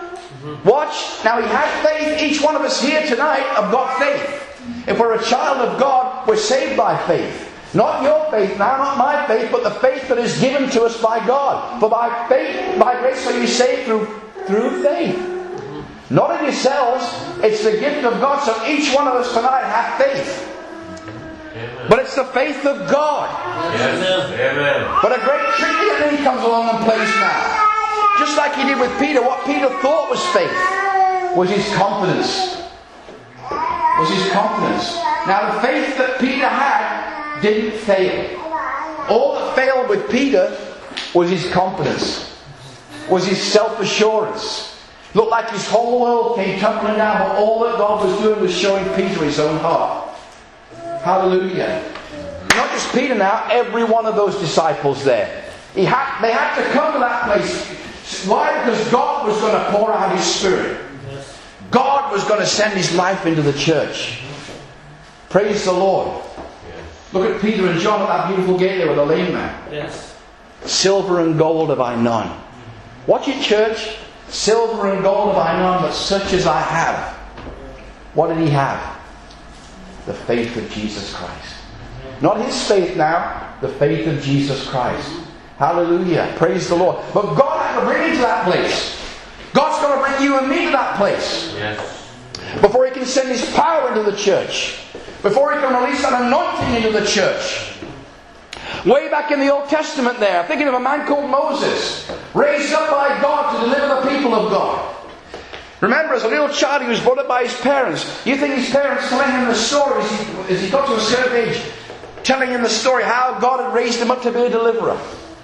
Speaker 1: Watch, now he had faith. Each one of us here tonight have got faith. If we're a child of God, we're saved by faith. Not your faith now, not my faith, but the faith that is given to us by God. For by faith, by grace are you saved through, through faith. Not in yourselves, it's the gift of God. So each one of us tonight have faith.
Speaker 2: Amen.
Speaker 1: But it's the faith of God.
Speaker 2: Yes. Amen.
Speaker 1: But a great trick the enemy comes along and plays now. Just like he did with Peter, what Peter thought was faith was his confidence. Was his confidence. Now the faith that Peter had didn't fail. All that failed with Peter was his confidence. Was his self-assurance. Looked like his whole world came tumbling down, but all that God was doing was showing Peter his own heart. Hallelujah. Not just Peter now, every one of those disciples there. He had, they had to come to that place. Why? Because God was going to pour out His Spirit.
Speaker 2: Yes.
Speaker 1: God was going to send His life into the church. Praise the Lord.
Speaker 2: Yes.
Speaker 1: Look at Peter and John at that beautiful gate there with the lame man.
Speaker 2: Yes.
Speaker 1: Silver and gold have I none. Watch it, church. Silver and gold have I none, but such as I have. What did he have? The faith of Jesus Christ. Not his faith now, the faith of Jesus Christ. Hallelujah. Praise the Lord. But God had to bring you to that place. God's going to bring you and me to that place.
Speaker 2: Yes.
Speaker 1: Before He can send His power into the church. Before He can release that anointing into the church. Way back in the Old Testament there, I'm thinking of a man called Moses, raised up by God to deliver the people of God. Remember, as a little child, he was brought up by his parents. You think his parents telling him the story as he, as he got to a certain age, telling him the story how God had raised him up to be a deliverer.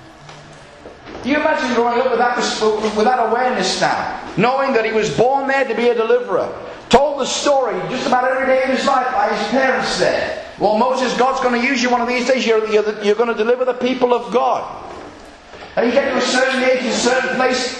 Speaker 1: Do you imagine growing up with that, with that awareness now? Knowing that he was born there to be a deliverer. Told the story just about every day of his life by his parents there. Well, Moses, God's going to use you one of these days. You're, you're, you're going to deliver the people of God. And you get to a certain age, in a certain place.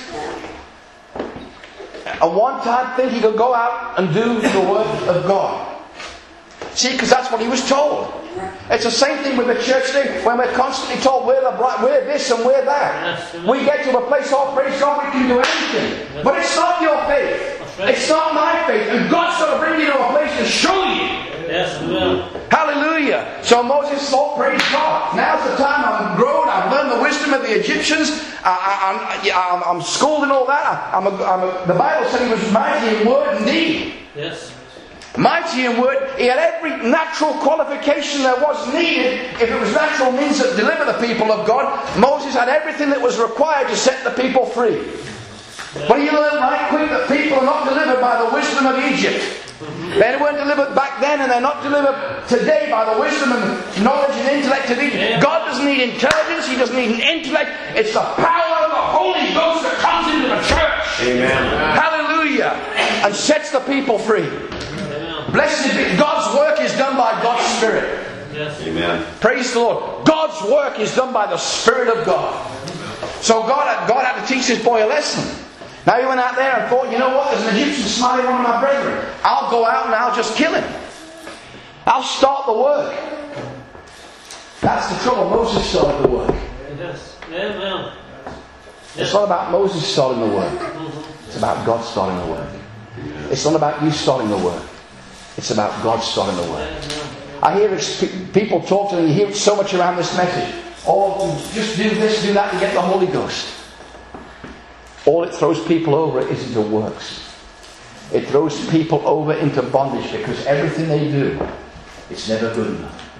Speaker 1: A one-time thing, he could go out and do the work of God. See, because that's what he was told. It's the same thing with the church today, when we're constantly told we're, the, we're this and we're that. We get to a place, oh praise God, we can do anything. But it's not your faith. It's not my faith. And God's going to bring you to a place to show you.
Speaker 2: Yes, we will.
Speaker 1: Hallelujah. So Moses thought, praise God. Now's the time. I'm grown. I've learned the wisdom of the Egyptians. I, I, I'm, I'm schooled in all that. I'm a, I'm a, the Bible said he was mighty in word and deed.
Speaker 2: Yes.
Speaker 1: Mighty in word. He had every natural qualification there was needed. If it was natural means that deliver the people of God, Moses had everything that was required to set the people free. But you learn right quick that people are not delivered by the wisdom of Egypt. They weren't delivered back then, and they're not delivered today by the wisdom and knowledge and intellect of Egypt. God doesn't need intelligence. He doesn't need an intellect. It's the power of the Holy Ghost that comes into the church.
Speaker 2: Amen.
Speaker 1: Hallelujah. And sets the people free. Blessed be God's work is done by God's Spirit.
Speaker 2: Yes.
Speaker 3: Amen.
Speaker 1: Praise the Lord. God's work is done by the Spirit of God. So God, God had to teach this boy a lesson. Now he went out there and thought, you know what, there's an Egyptian smiting one of my brethren. I'll go out and I'll just kill him. I'll start the work. That's the trouble. Moses started the work.
Speaker 2: Yes. Amen.
Speaker 1: It's not about Moses starting the work. It's about God starting the work. It's not about you starting the work. It's about God starting the work. I hear it, people talk to them, you hear it so much around this message. Oh, just do this, do that, and get the Holy Ghost. All it throws people over is into works. It throws people over into bondage because everything they do, it's never good enough.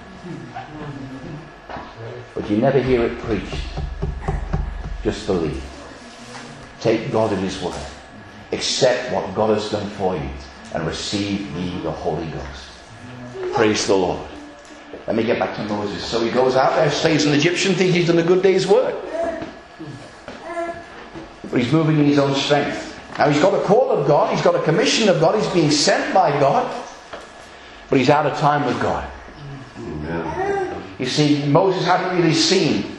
Speaker 1: But you never hear it preached. Just believe. Take God at His word. Accept what God has done for you and receive ye the Holy Ghost. Praise the Lord. Let me get back to Moses. So he goes out there, slays an Egyptian, thinks he's done a good day's work. But he's moving in his own strength. Now he's got a call of God, he's got a commission of God, he's being sent by God, but he's out of time with God.
Speaker 3: Amen.
Speaker 1: You see, Moses hadn't really seen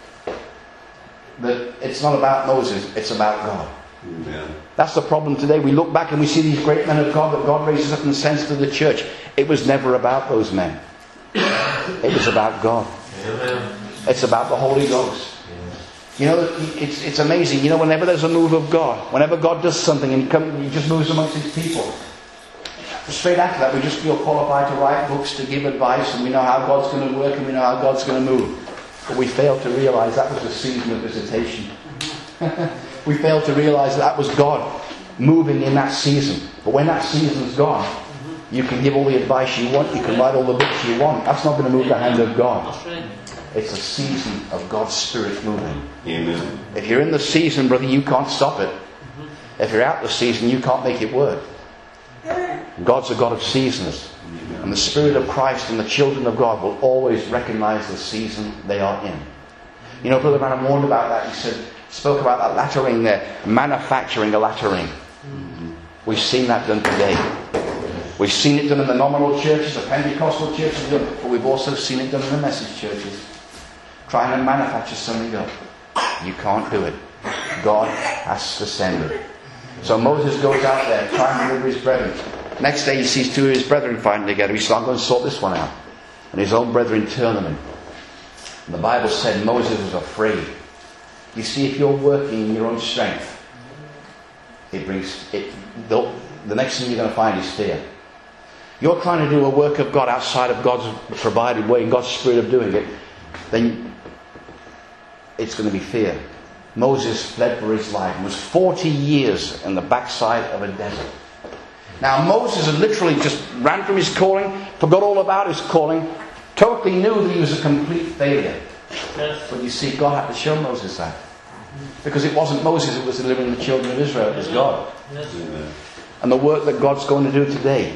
Speaker 1: that it's not about Moses, it's about God.
Speaker 3: Amen.
Speaker 1: That's the problem today. We look back and we see these great men of God that God raises up and sends to the church. It was never about those men. It was about God.
Speaker 2: Amen.
Speaker 1: It's about the Holy Ghost. You know, it's it's amazing. You know, whenever there's a move of God, whenever God does something and he, come, he just moves amongst His people, straight after that we just feel qualified to write books, to give advice, and we know how God's going to work and we know how God's going to move. But we fail to realise that was a season of visitation. We fail to realise that, that was God moving in that season. But when that season's gone, you can give all the advice you want, you can write all the books you want. That's not going to move the hand of God. It's a season of God's Spirit moving.
Speaker 3: Amen.
Speaker 1: If you're in the season, brother, you can't stop it. If you're out the season, you can't make it work. God's a God of seasons. And the Spirit of Christ and the children of God will always recognize the season they are in. You know, Brother Branham warned about that. He said, spoke about that latter ring there, manufacturing a latter ring. We've seen that done today. We've seen it done in the nominal churches, the Pentecostal churches, but we've also seen it done in the message churches. Trying to manufacture something up. You can't do it. God has to send it. So Moses goes out there trying to deliver his brethren. Next day he sees two of his brethren fighting together. He says, I'm going to sort this one out. And his own brethren turn on him. And the Bible said Moses was afraid. You see, if you're working in your own strength, it brings it. The, the next thing you're going to find is fear. You're trying to do a work of God outside of God's provided way, God's Spirit of doing it, then it's going to be fear. Moses fled for his life and was forty years in the backside of a desert. Now Moses had literally just ran from his calling, forgot all about his calling, totally knew that he was a complete failure.
Speaker 2: Yes.
Speaker 1: But you see, God had to show Moses that. Because it wasn't Moses who was delivering the children of Israel, it was God.
Speaker 2: Yes.
Speaker 3: Amen.
Speaker 1: And the work that God's going to do today,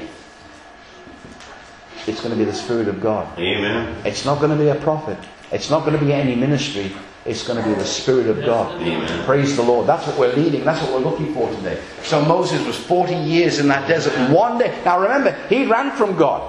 Speaker 1: it's going to be the Spirit of God.
Speaker 3: Amen.
Speaker 1: It's not going to be a prophet. It's not going to be any ministry. It's going to be the Spirit of God.
Speaker 3: Amen.
Speaker 1: Praise the Lord. That's what we're leading. That's what we're looking for today. So Moses was forty years in that desert. And one day, now remember, he ran from God.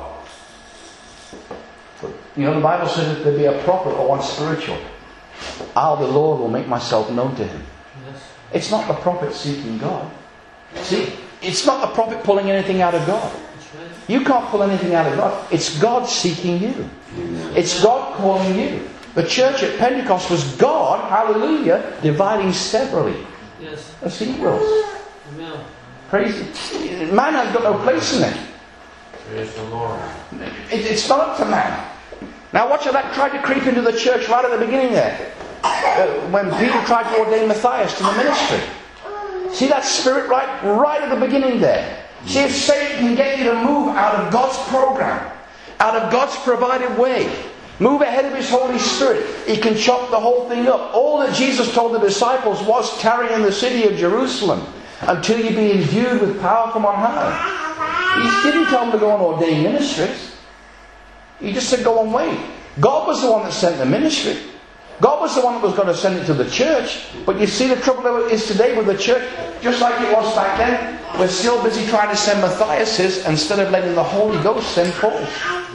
Speaker 1: But, you know, the Bible says that there be a prophet or one spiritual. I, the Lord, will make myself known to him.
Speaker 2: Yes.
Speaker 1: It's not the prophet seeking God. See, it's not the prophet pulling anything out of God.
Speaker 2: That's right.
Speaker 1: You can't pull anything out of God. It's God seeking you. It's God calling you. The church at Pentecost was God, hallelujah, dividing severally
Speaker 2: Yes.
Speaker 1: as He wills.
Speaker 2: Amen.
Speaker 1: Praise it. Man has got no place in it.
Speaker 2: Praise the Lord.
Speaker 1: it. It's not up to man. Now watch how that tried to creep into the church right at the beginning there. Uh, when Peter tried to ordain Matthias to the ministry. See that spirit right, right at the beginning there. See if Satan can get you to move out of God's program, out of God's provided way, Move ahead of His Holy Spirit. He can chop the whole thing up. All that Jesus told the disciples was tarry in the city of Jerusalem until you be endued with power from on high. He didn't tell them to go and ordain ministries. He just said go and wait. God was the one that sent the ministry. God was the one that was going to send it to the church. But you see the trouble is today with the church, just like it was back then, we're still busy trying to send Matthiases instead of letting the Holy Ghost send Paul.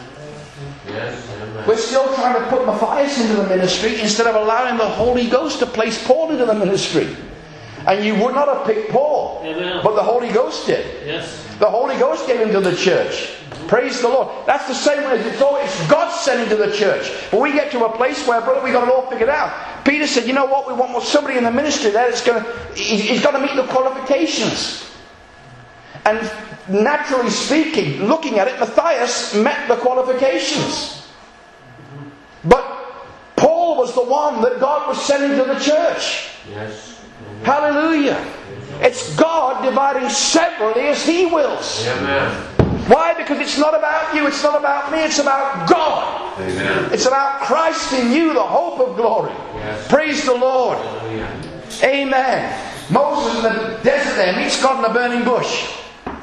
Speaker 2: Yes, amen.
Speaker 1: We're still trying to put Matthias into the ministry instead of allowing the Holy Ghost to place Paul into the ministry. And you would not have picked Paul,
Speaker 2: Amen.
Speaker 1: but the Holy Ghost did.
Speaker 2: Yes.
Speaker 1: The Holy Ghost gave him to the church. Praise the Lord. That's the same way as it's all, it's God sending to the church. But we get to a place where, brother, we got it all figured out. Peter said, you know what, we want somebody in the ministry there that's going to, he's got to meet the qualifications. And naturally speaking, looking at it, Matthias met the qualifications. But Paul was the one that God was sending to the church.
Speaker 2: Yes.
Speaker 1: Hallelujah. It's God dividing severally as He wills.
Speaker 2: Amen.
Speaker 1: Why? Because it's not about you, it's not about me, it's about God.
Speaker 3: Amen.
Speaker 1: It's about Christ in you, the hope of glory.
Speaker 2: Yes.
Speaker 1: Praise the Lord.
Speaker 2: Hallelujah.
Speaker 1: Amen. Moses in the desert there meets God in a burning bush.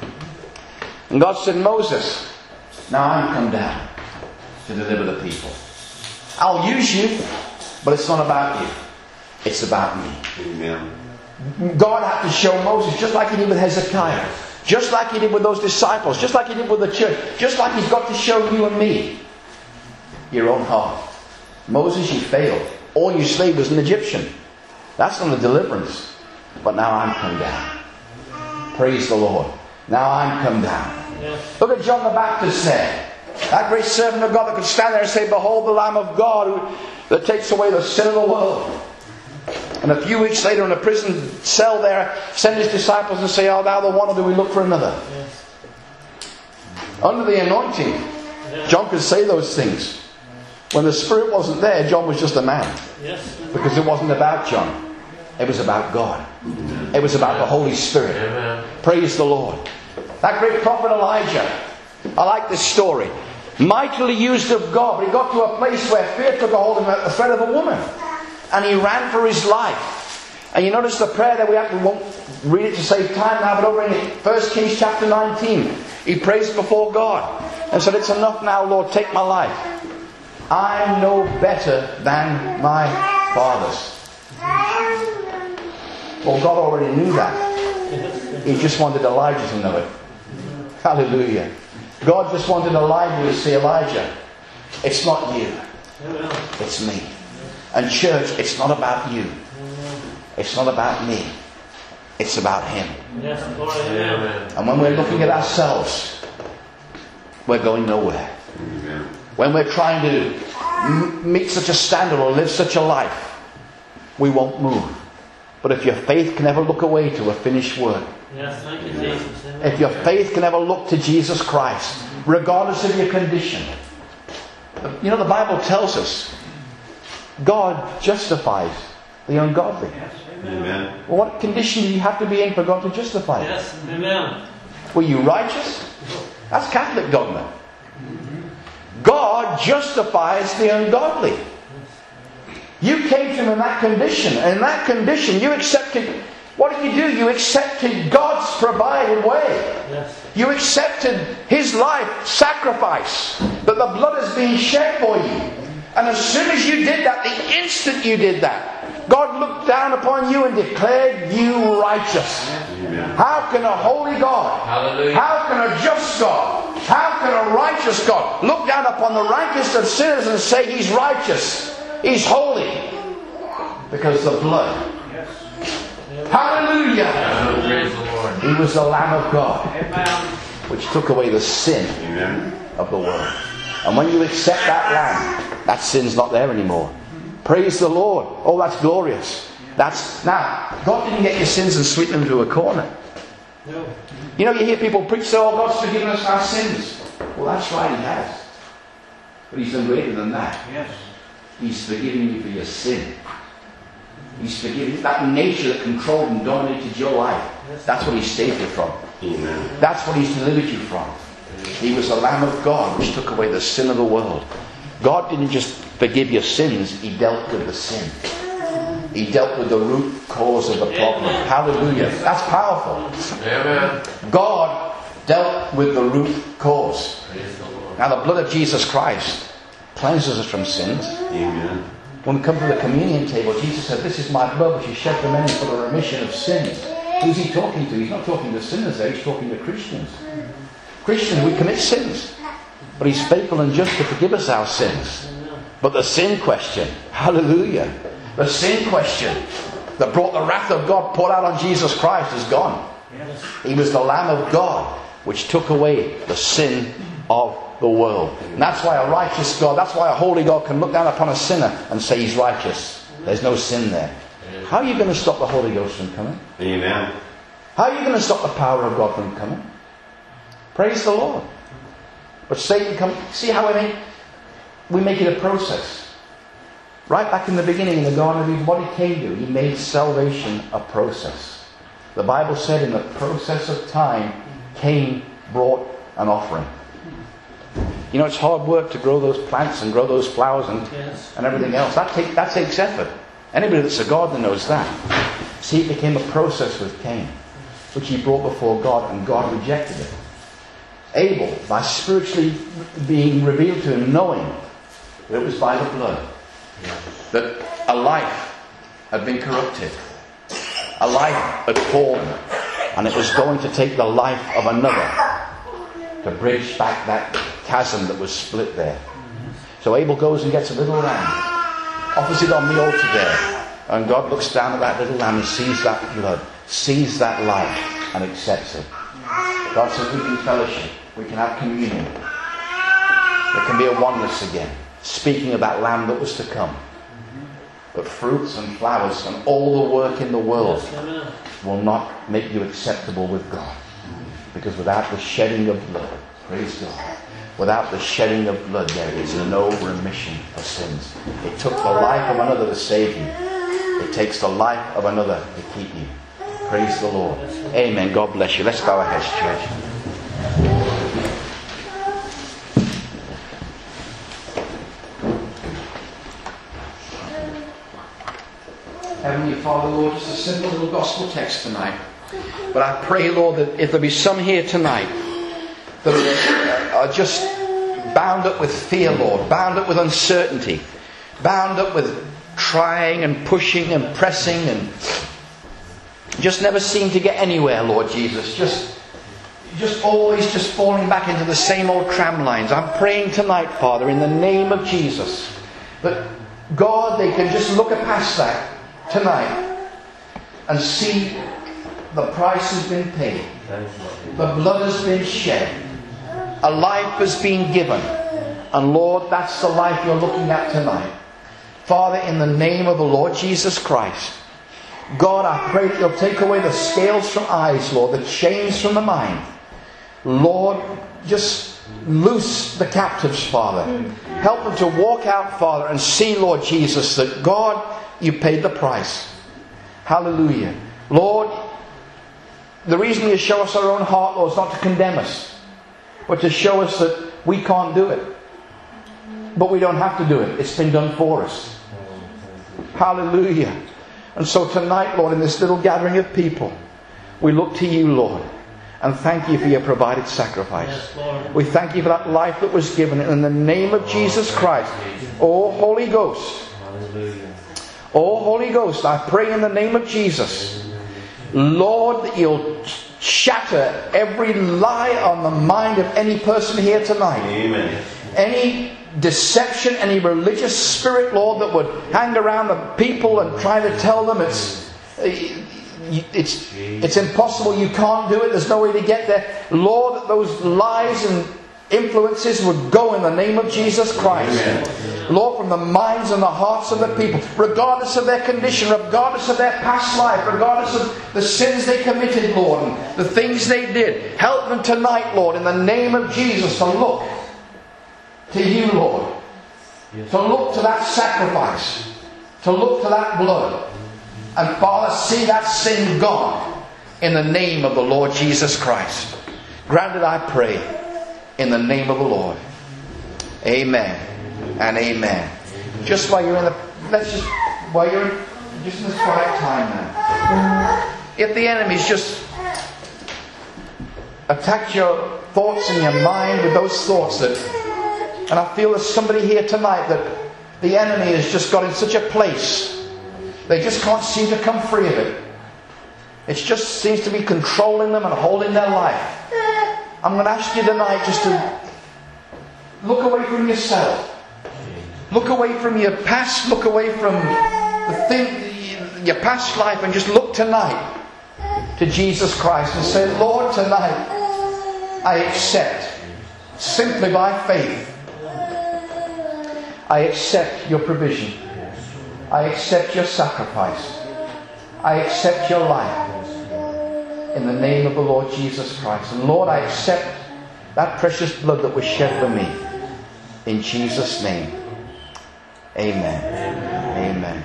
Speaker 1: And God said, Moses, now I'm come down to deliver the people. I'll use you, but it's not about you. It's about me.
Speaker 3: Amen.
Speaker 1: God had to show Moses, just like He did with Hezekiah, just like He did with those disciples, just like He did with the church, just like He's got to show you and me your own heart. Moses, you failed. All you slaved was an Egyptian. That's not a deliverance. But now I'm come down. Praise the Lord. Now I'm come down.
Speaker 2: Yes.
Speaker 1: Look at John the Baptist there. That great servant of God that could stand there and say, behold the Lamb of God who, that takes away the sin of the world. And a few weeks later in a prison cell there, send his disciples and say, art thou the one, or do we look for another?
Speaker 2: Yes.
Speaker 1: Under the anointing,
Speaker 2: Yes.
Speaker 1: John could say those things. When the Spirit wasn't there, John was just a man.
Speaker 2: Yes.
Speaker 1: Because it wasn't about John. It was about God. It was about the Holy Spirit.
Speaker 2: Amen.
Speaker 1: Praise the Lord. That great prophet Elijah. I like this story. Mightily used of God, but he got to a place where fear took a hold of him at the threat of a woman. And he ran for his life. And you notice the prayer that we have, we won't read it to save time now, but over in First Kings chapter nineteen, he prays before God and said, it's enough now, Lord, take my life. I'm no better than my fathers. Well, God already knew that. He just wanted Elijah to know it. Hallelujah. God just wanted Elijah to say, Elijah, it's not you. It's me. And church, it's not about you. It's not about me. It's about Him.
Speaker 2: Yes, Lord. Amen.
Speaker 1: And when we're looking at ourselves, we're going nowhere.
Speaker 3: Amen.
Speaker 1: When we're trying to m- meet such a standard or live such a life, we won't move. But if your faith can ever look away to a finished work,
Speaker 2: Yes, thank you, Jesus. Amen.
Speaker 1: if your faith can ever look to Jesus Christ, regardless of your condition. You know, the Bible tells us God justifies the ungodly.
Speaker 3: Amen.
Speaker 1: Well, what condition do you have to be in for God to justify you?
Speaker 2: Yes, amen.
Speaker 1: Were you righteous? That's Catholic dogma. God justifies the ungodly. You came to Him in that condition, and in that condition you accepted. What did you do? You accepted God's provided way.
Speaker 2: Yes.
Speaker 1: You accepted His life sacrifice, that the blood is being shed for you. And as soon as you did that, the instant you did that, God looked down upon you and declared you righteous.
Speaker 3: Amen.
Speaker 1: How can a holy God,
Speaker 2: Hallelujah.
Speaker 1: how can a just God, how can a righteous God look down upon the rankest of sinners and say He's righteous, He's holy? Because the blood. Hallelujah.
Speaker 2: Oh, praise the Lord.
Speaker 1: He was the Lamb of God,
Speaker 2: Amen.
Speaker 1: which took away the sin
Speaker 3: Amen.
Speaker 1: of the world. And when you accept that Lamb, that sin's not there anymore. Praise the Lord. Oh, that's glorious. That's now, God didn't get your sins and sweep them to a corner.
Speaker 2: No.
Speaker 1: You know, you hear people preach, say, oh, God's forgiven us our sins. Well, that's right, He has. But He's done greater than that.
Speaker 2: Yes.
Speaker 1: He's forgiven you for your sin. He's forgiven that nature that controlled and dominated your life. That's what He's saved you from.
Speaker 3: Amen.
Speaker 1: That's what He's delivered you from. He was the Lamb of God which took away the sin of the world. God didn't just forgive your sins, He dealt with the sin. He dealt with the root cause of the problem. Hallelujah. That's powerful.
Speaker 2: Amen.
Speaker 1: God dealt with the root cause.
Speaker 2: Praise the Lord.
Speaker 1: Now the blood of Jesus Christ cleanses us from sins.
Speaker 3: Amen.
Speaker 1: When we come to the communion table, Jesus said, this is my blood which is shed for many for the remission of sins. Who's He talking to? He's not talking to sinners there, He's talking to Christians. Christians, we commit sins. But He's faithful and just to forgive us our sins. But the sin question, hallelujah, the sin question that brought the wrath of God poured out on Jesus Christ is gone. He was the Lamb of God which took away the sin of the world. And that's why a righteous God, that's why a holy God can look down upon a sinner and say He's righteous. There's no sin there. How are you going to stop the Holy Ghost from coming?
Speaker 3: Amen.
Speaker 1: How are you going to stop the power of God from coming? Praise the Lord. But Satan comes. See how I mean? We make it a process. Right back in the beginning in the Garden of Eden, what He came to, He made salvation a process. The Bible said in the process of time, Cain brought an offering. You know, it's hard work to grow those plants and grow those flowers and,
Speaker 2: Yes.
Speaker 1: and everything else. That, take, that takes effort. Anybody that's a gardener knows that. See, it became a process with Cain, which he brought before God, and God rejected it. Abel, by spiritually being revealed to him, knowing that it was by the blood, that a life had been corrupted, a life had fallen, and it was going to take the life of another to bridge back that chasm that was split there. So Abel goes and gets a little lamb, offers it on the altar there, and God looks down at that little lamb and sees that blood, sees that life, and accepts it. God says we can fellowship, we can have communion. There can be a oneness again, speaking of that lamb that was to come. But fruits and flowers and all the work in the world will not make you acceptable with God. Because without the shedding of blood, praise God, without the shedding of blood there is no remission of sins. It took the life of another to save you. It takes the life of another to keep you. Praise the Lord. Amen. God bless you. Let's bow our heads, church. Heavenly Father, Lord, just a simple little gospel text tonight. But I pray, Lord, that if there be some here tonight that are just bound up with fear, Lord, bound up with uncertainty, bound up with trying and pushing and pressing and just never seem to get anywhere, Lord Jesus, just just always just falling back into the same old tram lines. I'm praying tonight, Father, in the name of Jesus, that God, they can just look past that tonight and see the price has been paid. The blood has been shed. A life has been given. And Lord, that's the life you're looking at tonight. Father, in the name of the Lord Jesus Christ, God, I pray that you'll take away the scales from eyes, Lord, the chains from the mind. Lord, just loose the captives, Father. Help them to walk out, Father, and see, Lord Jesus, that God, you paid the price. Hallelujah. Lord, the reason you show us our own heart, Lord, is not to condemn us, but to show us that we can't do it. But we don't have to do it. It's been done for us. Hallelujah. And so tonight, Lord, in this little gathering of people, we look to you, Lord, and thank you for your provided sacrifice.
Speaker 2: Yes, Lord.
Speaker 1: We thank you for that life that was given in the name of Jesus Christ. Oh, Holy Ghost.
Speaker 2: Hallelujah.
Speaker 1: Oh, Holy Ghost, I pray in the name of Jesus, Lord, that you'll shatter every lie on the mind of any person here tonight.
Speaker 3: Amen.
Speaker 1: Any deception, any religious spirit, Lord, that would hang around the people and try to tell them it's it's it's impossible, you can't do it, there's no way to get there. Lord, that those lies and influences would go in the name of Jesus Christ. Amen. Lord, from the minds and the hearts of the people, regardless of their condition, regardless of their past life, regardless of the sins they committed, Lord, and the things they did, help them tonight, Lord, in the name of Jesus, to look to you, Lord, to look to that sacrifice, to look to that blood, and Father, see that sin gone in the name of the Lord Jesus Christ. Grant it, I pray, in the name of the Lord. Amen. and amen. Just while you're in the, let's just, while you're in, just in this quiet time now. If the enemy's just attacked your thoughts in your mind with those thoughts that, and I feel there's somebody here tonight that the enemy has just got in such a place, they just can't seem to come free of it. It just seems to be controlling them and holding their life. I'm going to ask you tonight just to look away from yourself. Look away from your past. Look away from the thing, your past life, and just look tonight to Jesus Christ and say, Lord, tonight I accept, simply by faith, I accept your provision. I accept your sacrifice. I accept your life. In the name of the Lord Jesus Christ. And Lord, I accept that precious blood that was shed for me. In Jesus' name. Amen. Amen.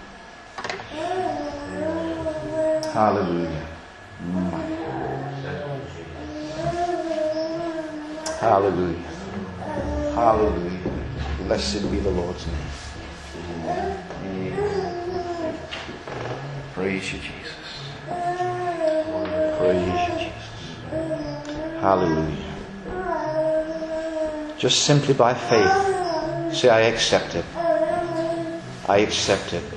Speaker 1: Hallelujah. Hallelujah. Hallelujah. Blessed be the Lord's name. Amen. Praise you, Jesus. Praise you, Jesus. Hallelujah. Just simply by faith, say, I accept it. I accept it.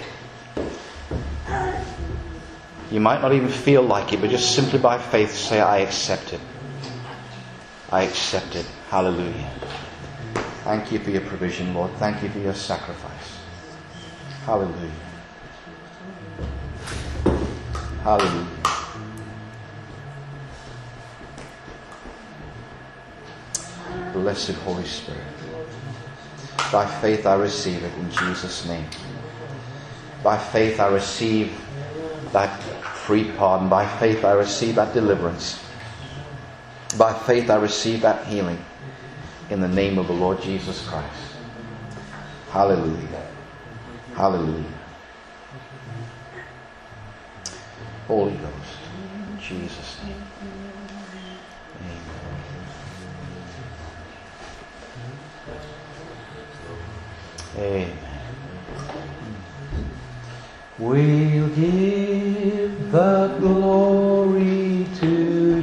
Speaker 1: You might not even feel like it, but just simply by faith, say, I accept it. I accept it. Hallelujah. Thank you for your provision, Lord. Thank you for your sacrifice. Hallelujah. Hallelujah. Blessed Holy Spirit. By faith I receive it in Jesus' name. By faith I receive that free pardon. By faith I receive that deliverance. By faith I receive that healing in the name of the Lord Jesus Christ. Hallelujah. Hallelujah. Holy Ghost, in Jesus' name. Amen. We'll give the glory to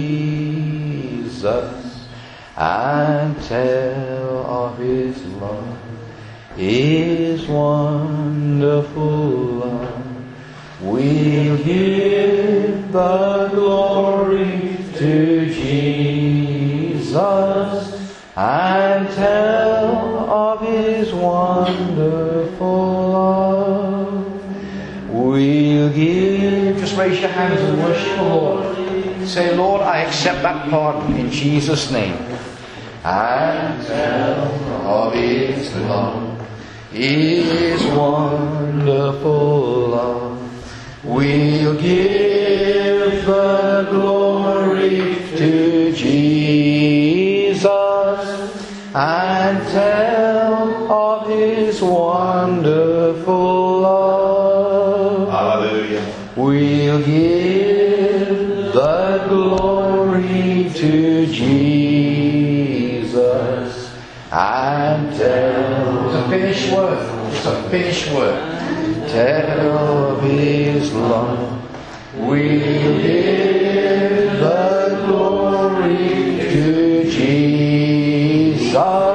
Speaker 1: Jesus and tell of His love, His wonderful love. We'll give the glory to Jesus and tell of His wonderful love. We'll give. Just raise your hands and worship the Lord. Say, Lord, I accept that pardon in Jesus' name. And tell of His love, His wonderful love. We'll give the glory to Jesus and tell of His wonderful love. Hallelujah. We'll give the glory to Jesus and tell. It's a finished word. It's a finished word. Tell of His love. We'll give the glory to Jesus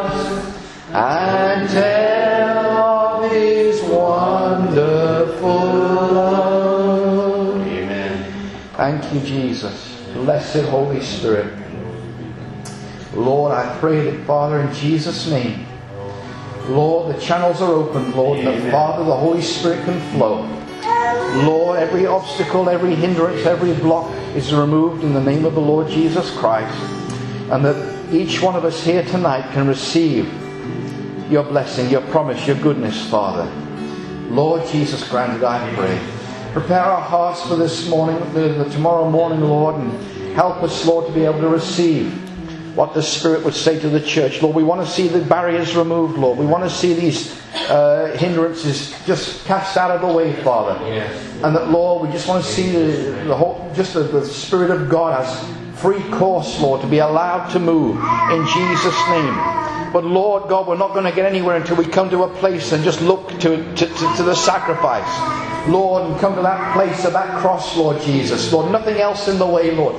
Speaker 1: and tell of His wonderful love. Amen. Thank you, Jesus. Blessed Holy Spirit. Lord, I pray that, Father, in Jesus' name, Lord, the channels are open, Lord, and that, Father, the Holy Spirit can flow. Lord, every obstacle, every hindrance, every block is removed in the name of the Lord Jesus Christ. And that each one of us here tonight can receive your blessing, your promise, your goodness, Father. Lord Jesus, grant it, I pray. Prepare our hearts for this morning, the, the tomorrow morning, Lord, and help us, Lord, to be able to receive what the Spirit would say to the church. Lord, we want to see the barriers removed, Lord. We want to see these uh, hindrances just cast out of the way, Father. Yes. And that, Lord, we just want to see the, the whole, just the, the Spirit of God as free course, Lord, to be allowed to move in Jesus' name. But Lord God, we're not going to get anywhere until we come to a place and just look to, to, to, to the sacrifice, Lord, and come to that place of that cross, Lord Jesus. Lord, nothing else in the way, Lord.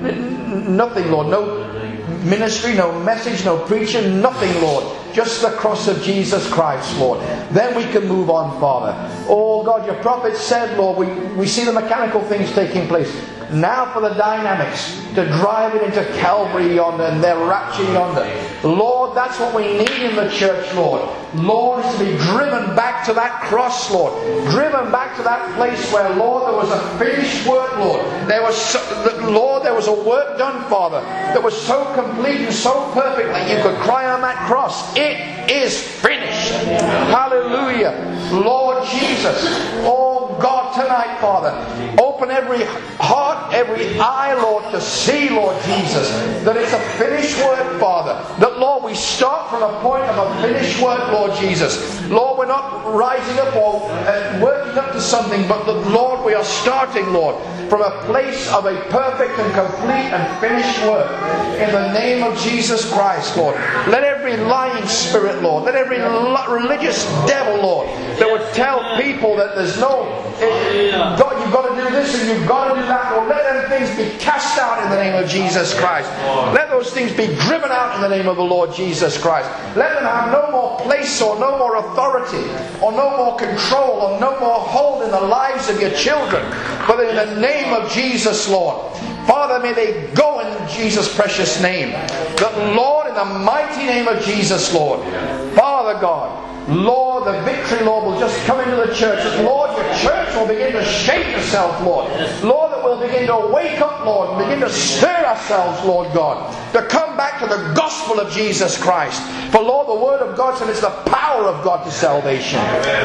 Speaker 1: N- nothing, Lord. No ministry, no message, no preaching, nothing, Lord. Just the cross of Jesus Christ, Lord. Then we can move on, Father. Oh God, your prophet said, Lord, we, we see the mechanical things taking place. Now for the dynamics, to drive it into Calvary yonder and their rapture yonder. Lord, that's what we need in the church, Lord. Lord, is to be driven back to that cross, Lord. Driven back to that place where, Lord, there was a finished work, Lord. There was, so, Lord, there was a work done, Father, that was so complete and so perfect that you could cry on that cross, it is finished. Hallelujah. Lord Jesus. Oh God, tonight, Father, open every heart, every eye, Lord, to see, Lord Jesus, that it's a finished work, Father. That, Lord, we start from a point of a finished work, Lord Jesus. Lord, we're not rising up or uh, working up to something, but that, Lord, we are starting, Lord, from a place of a perfect and complete and finished work. In the name of Jesus Christ, Lord. Let every lying spirit, Lord, let every religious devil, Lord, that would tell people that there's no, it, God, you've got to do this and you've got to do that, Lord. Let them things be cast out in the name of Jesus Christ. Let those things be driven out in the name of the Lord Jesus Christ. Let them have no more place or no more authority or no more control or no more hold in the lives of your children. But in the name of Jesus, Lord, Father, may they go in Jesus' precious name. That, Lord, in the mighty name of Jesus, Lord, Father God, Lord, the victory, Lord, will just come into the church. That, Lord, your church will begin to shake itself, Lord. Lord, that we'll begin to wake up, Lord, and begin to stir ourselves, Lord God, to come back to the gospel of Jesus Christ. For, Lord, the Word of God said it's the power of God to salvation.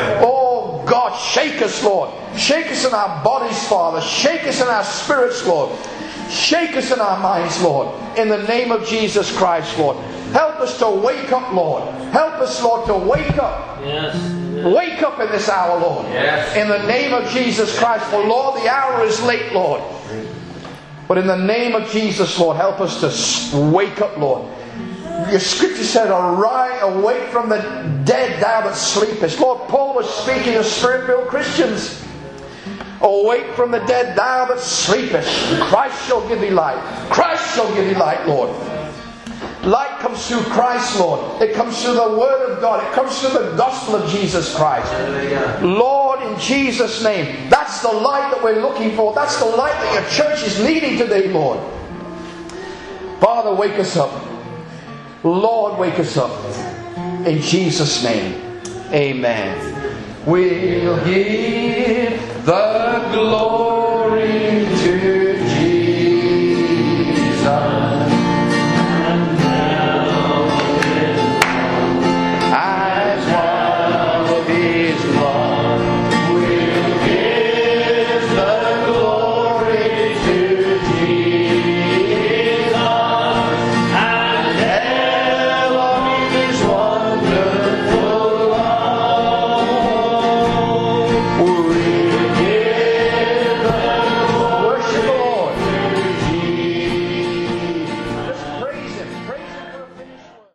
Speaker 1: Oh, God, shake us, Lord. Shake us in our bodies, Father. Shake us in our spirits, Lord. Shake us in our minds, Lord. In the name of Jesus Christ, Lord. Help us to wake up, Lord. Help us, Lord, to wake up.
Speaker 2: Yes.
Speaker 1: Wake up in this hour, Lord.
Speaker 2: Yes.
Speaker 1: In the name of Jesus Christ. For, Lord, the hour is late, Lord. But in the name of Jesus, Lord, help us to wake up, Lord. Your scripture said, arise, awake from the dead, thou that sleepest. Lord, Paul was speaking to Spirit-filled Christians. Awake from the dead, thou that sleepest. Christ shall give thee light. Christ shall give thee light, Lord. Light comes through Christ, Lord. It comes through the Word of God. It comes through the gospel of Jesus Christ. Lord, in Jesus' name, that's the light that we're looking for. That's the light that your church is needing today, Lord. Father, wake us up. Lord, wake us up. In Jesus' name, amen. We'll give the glory.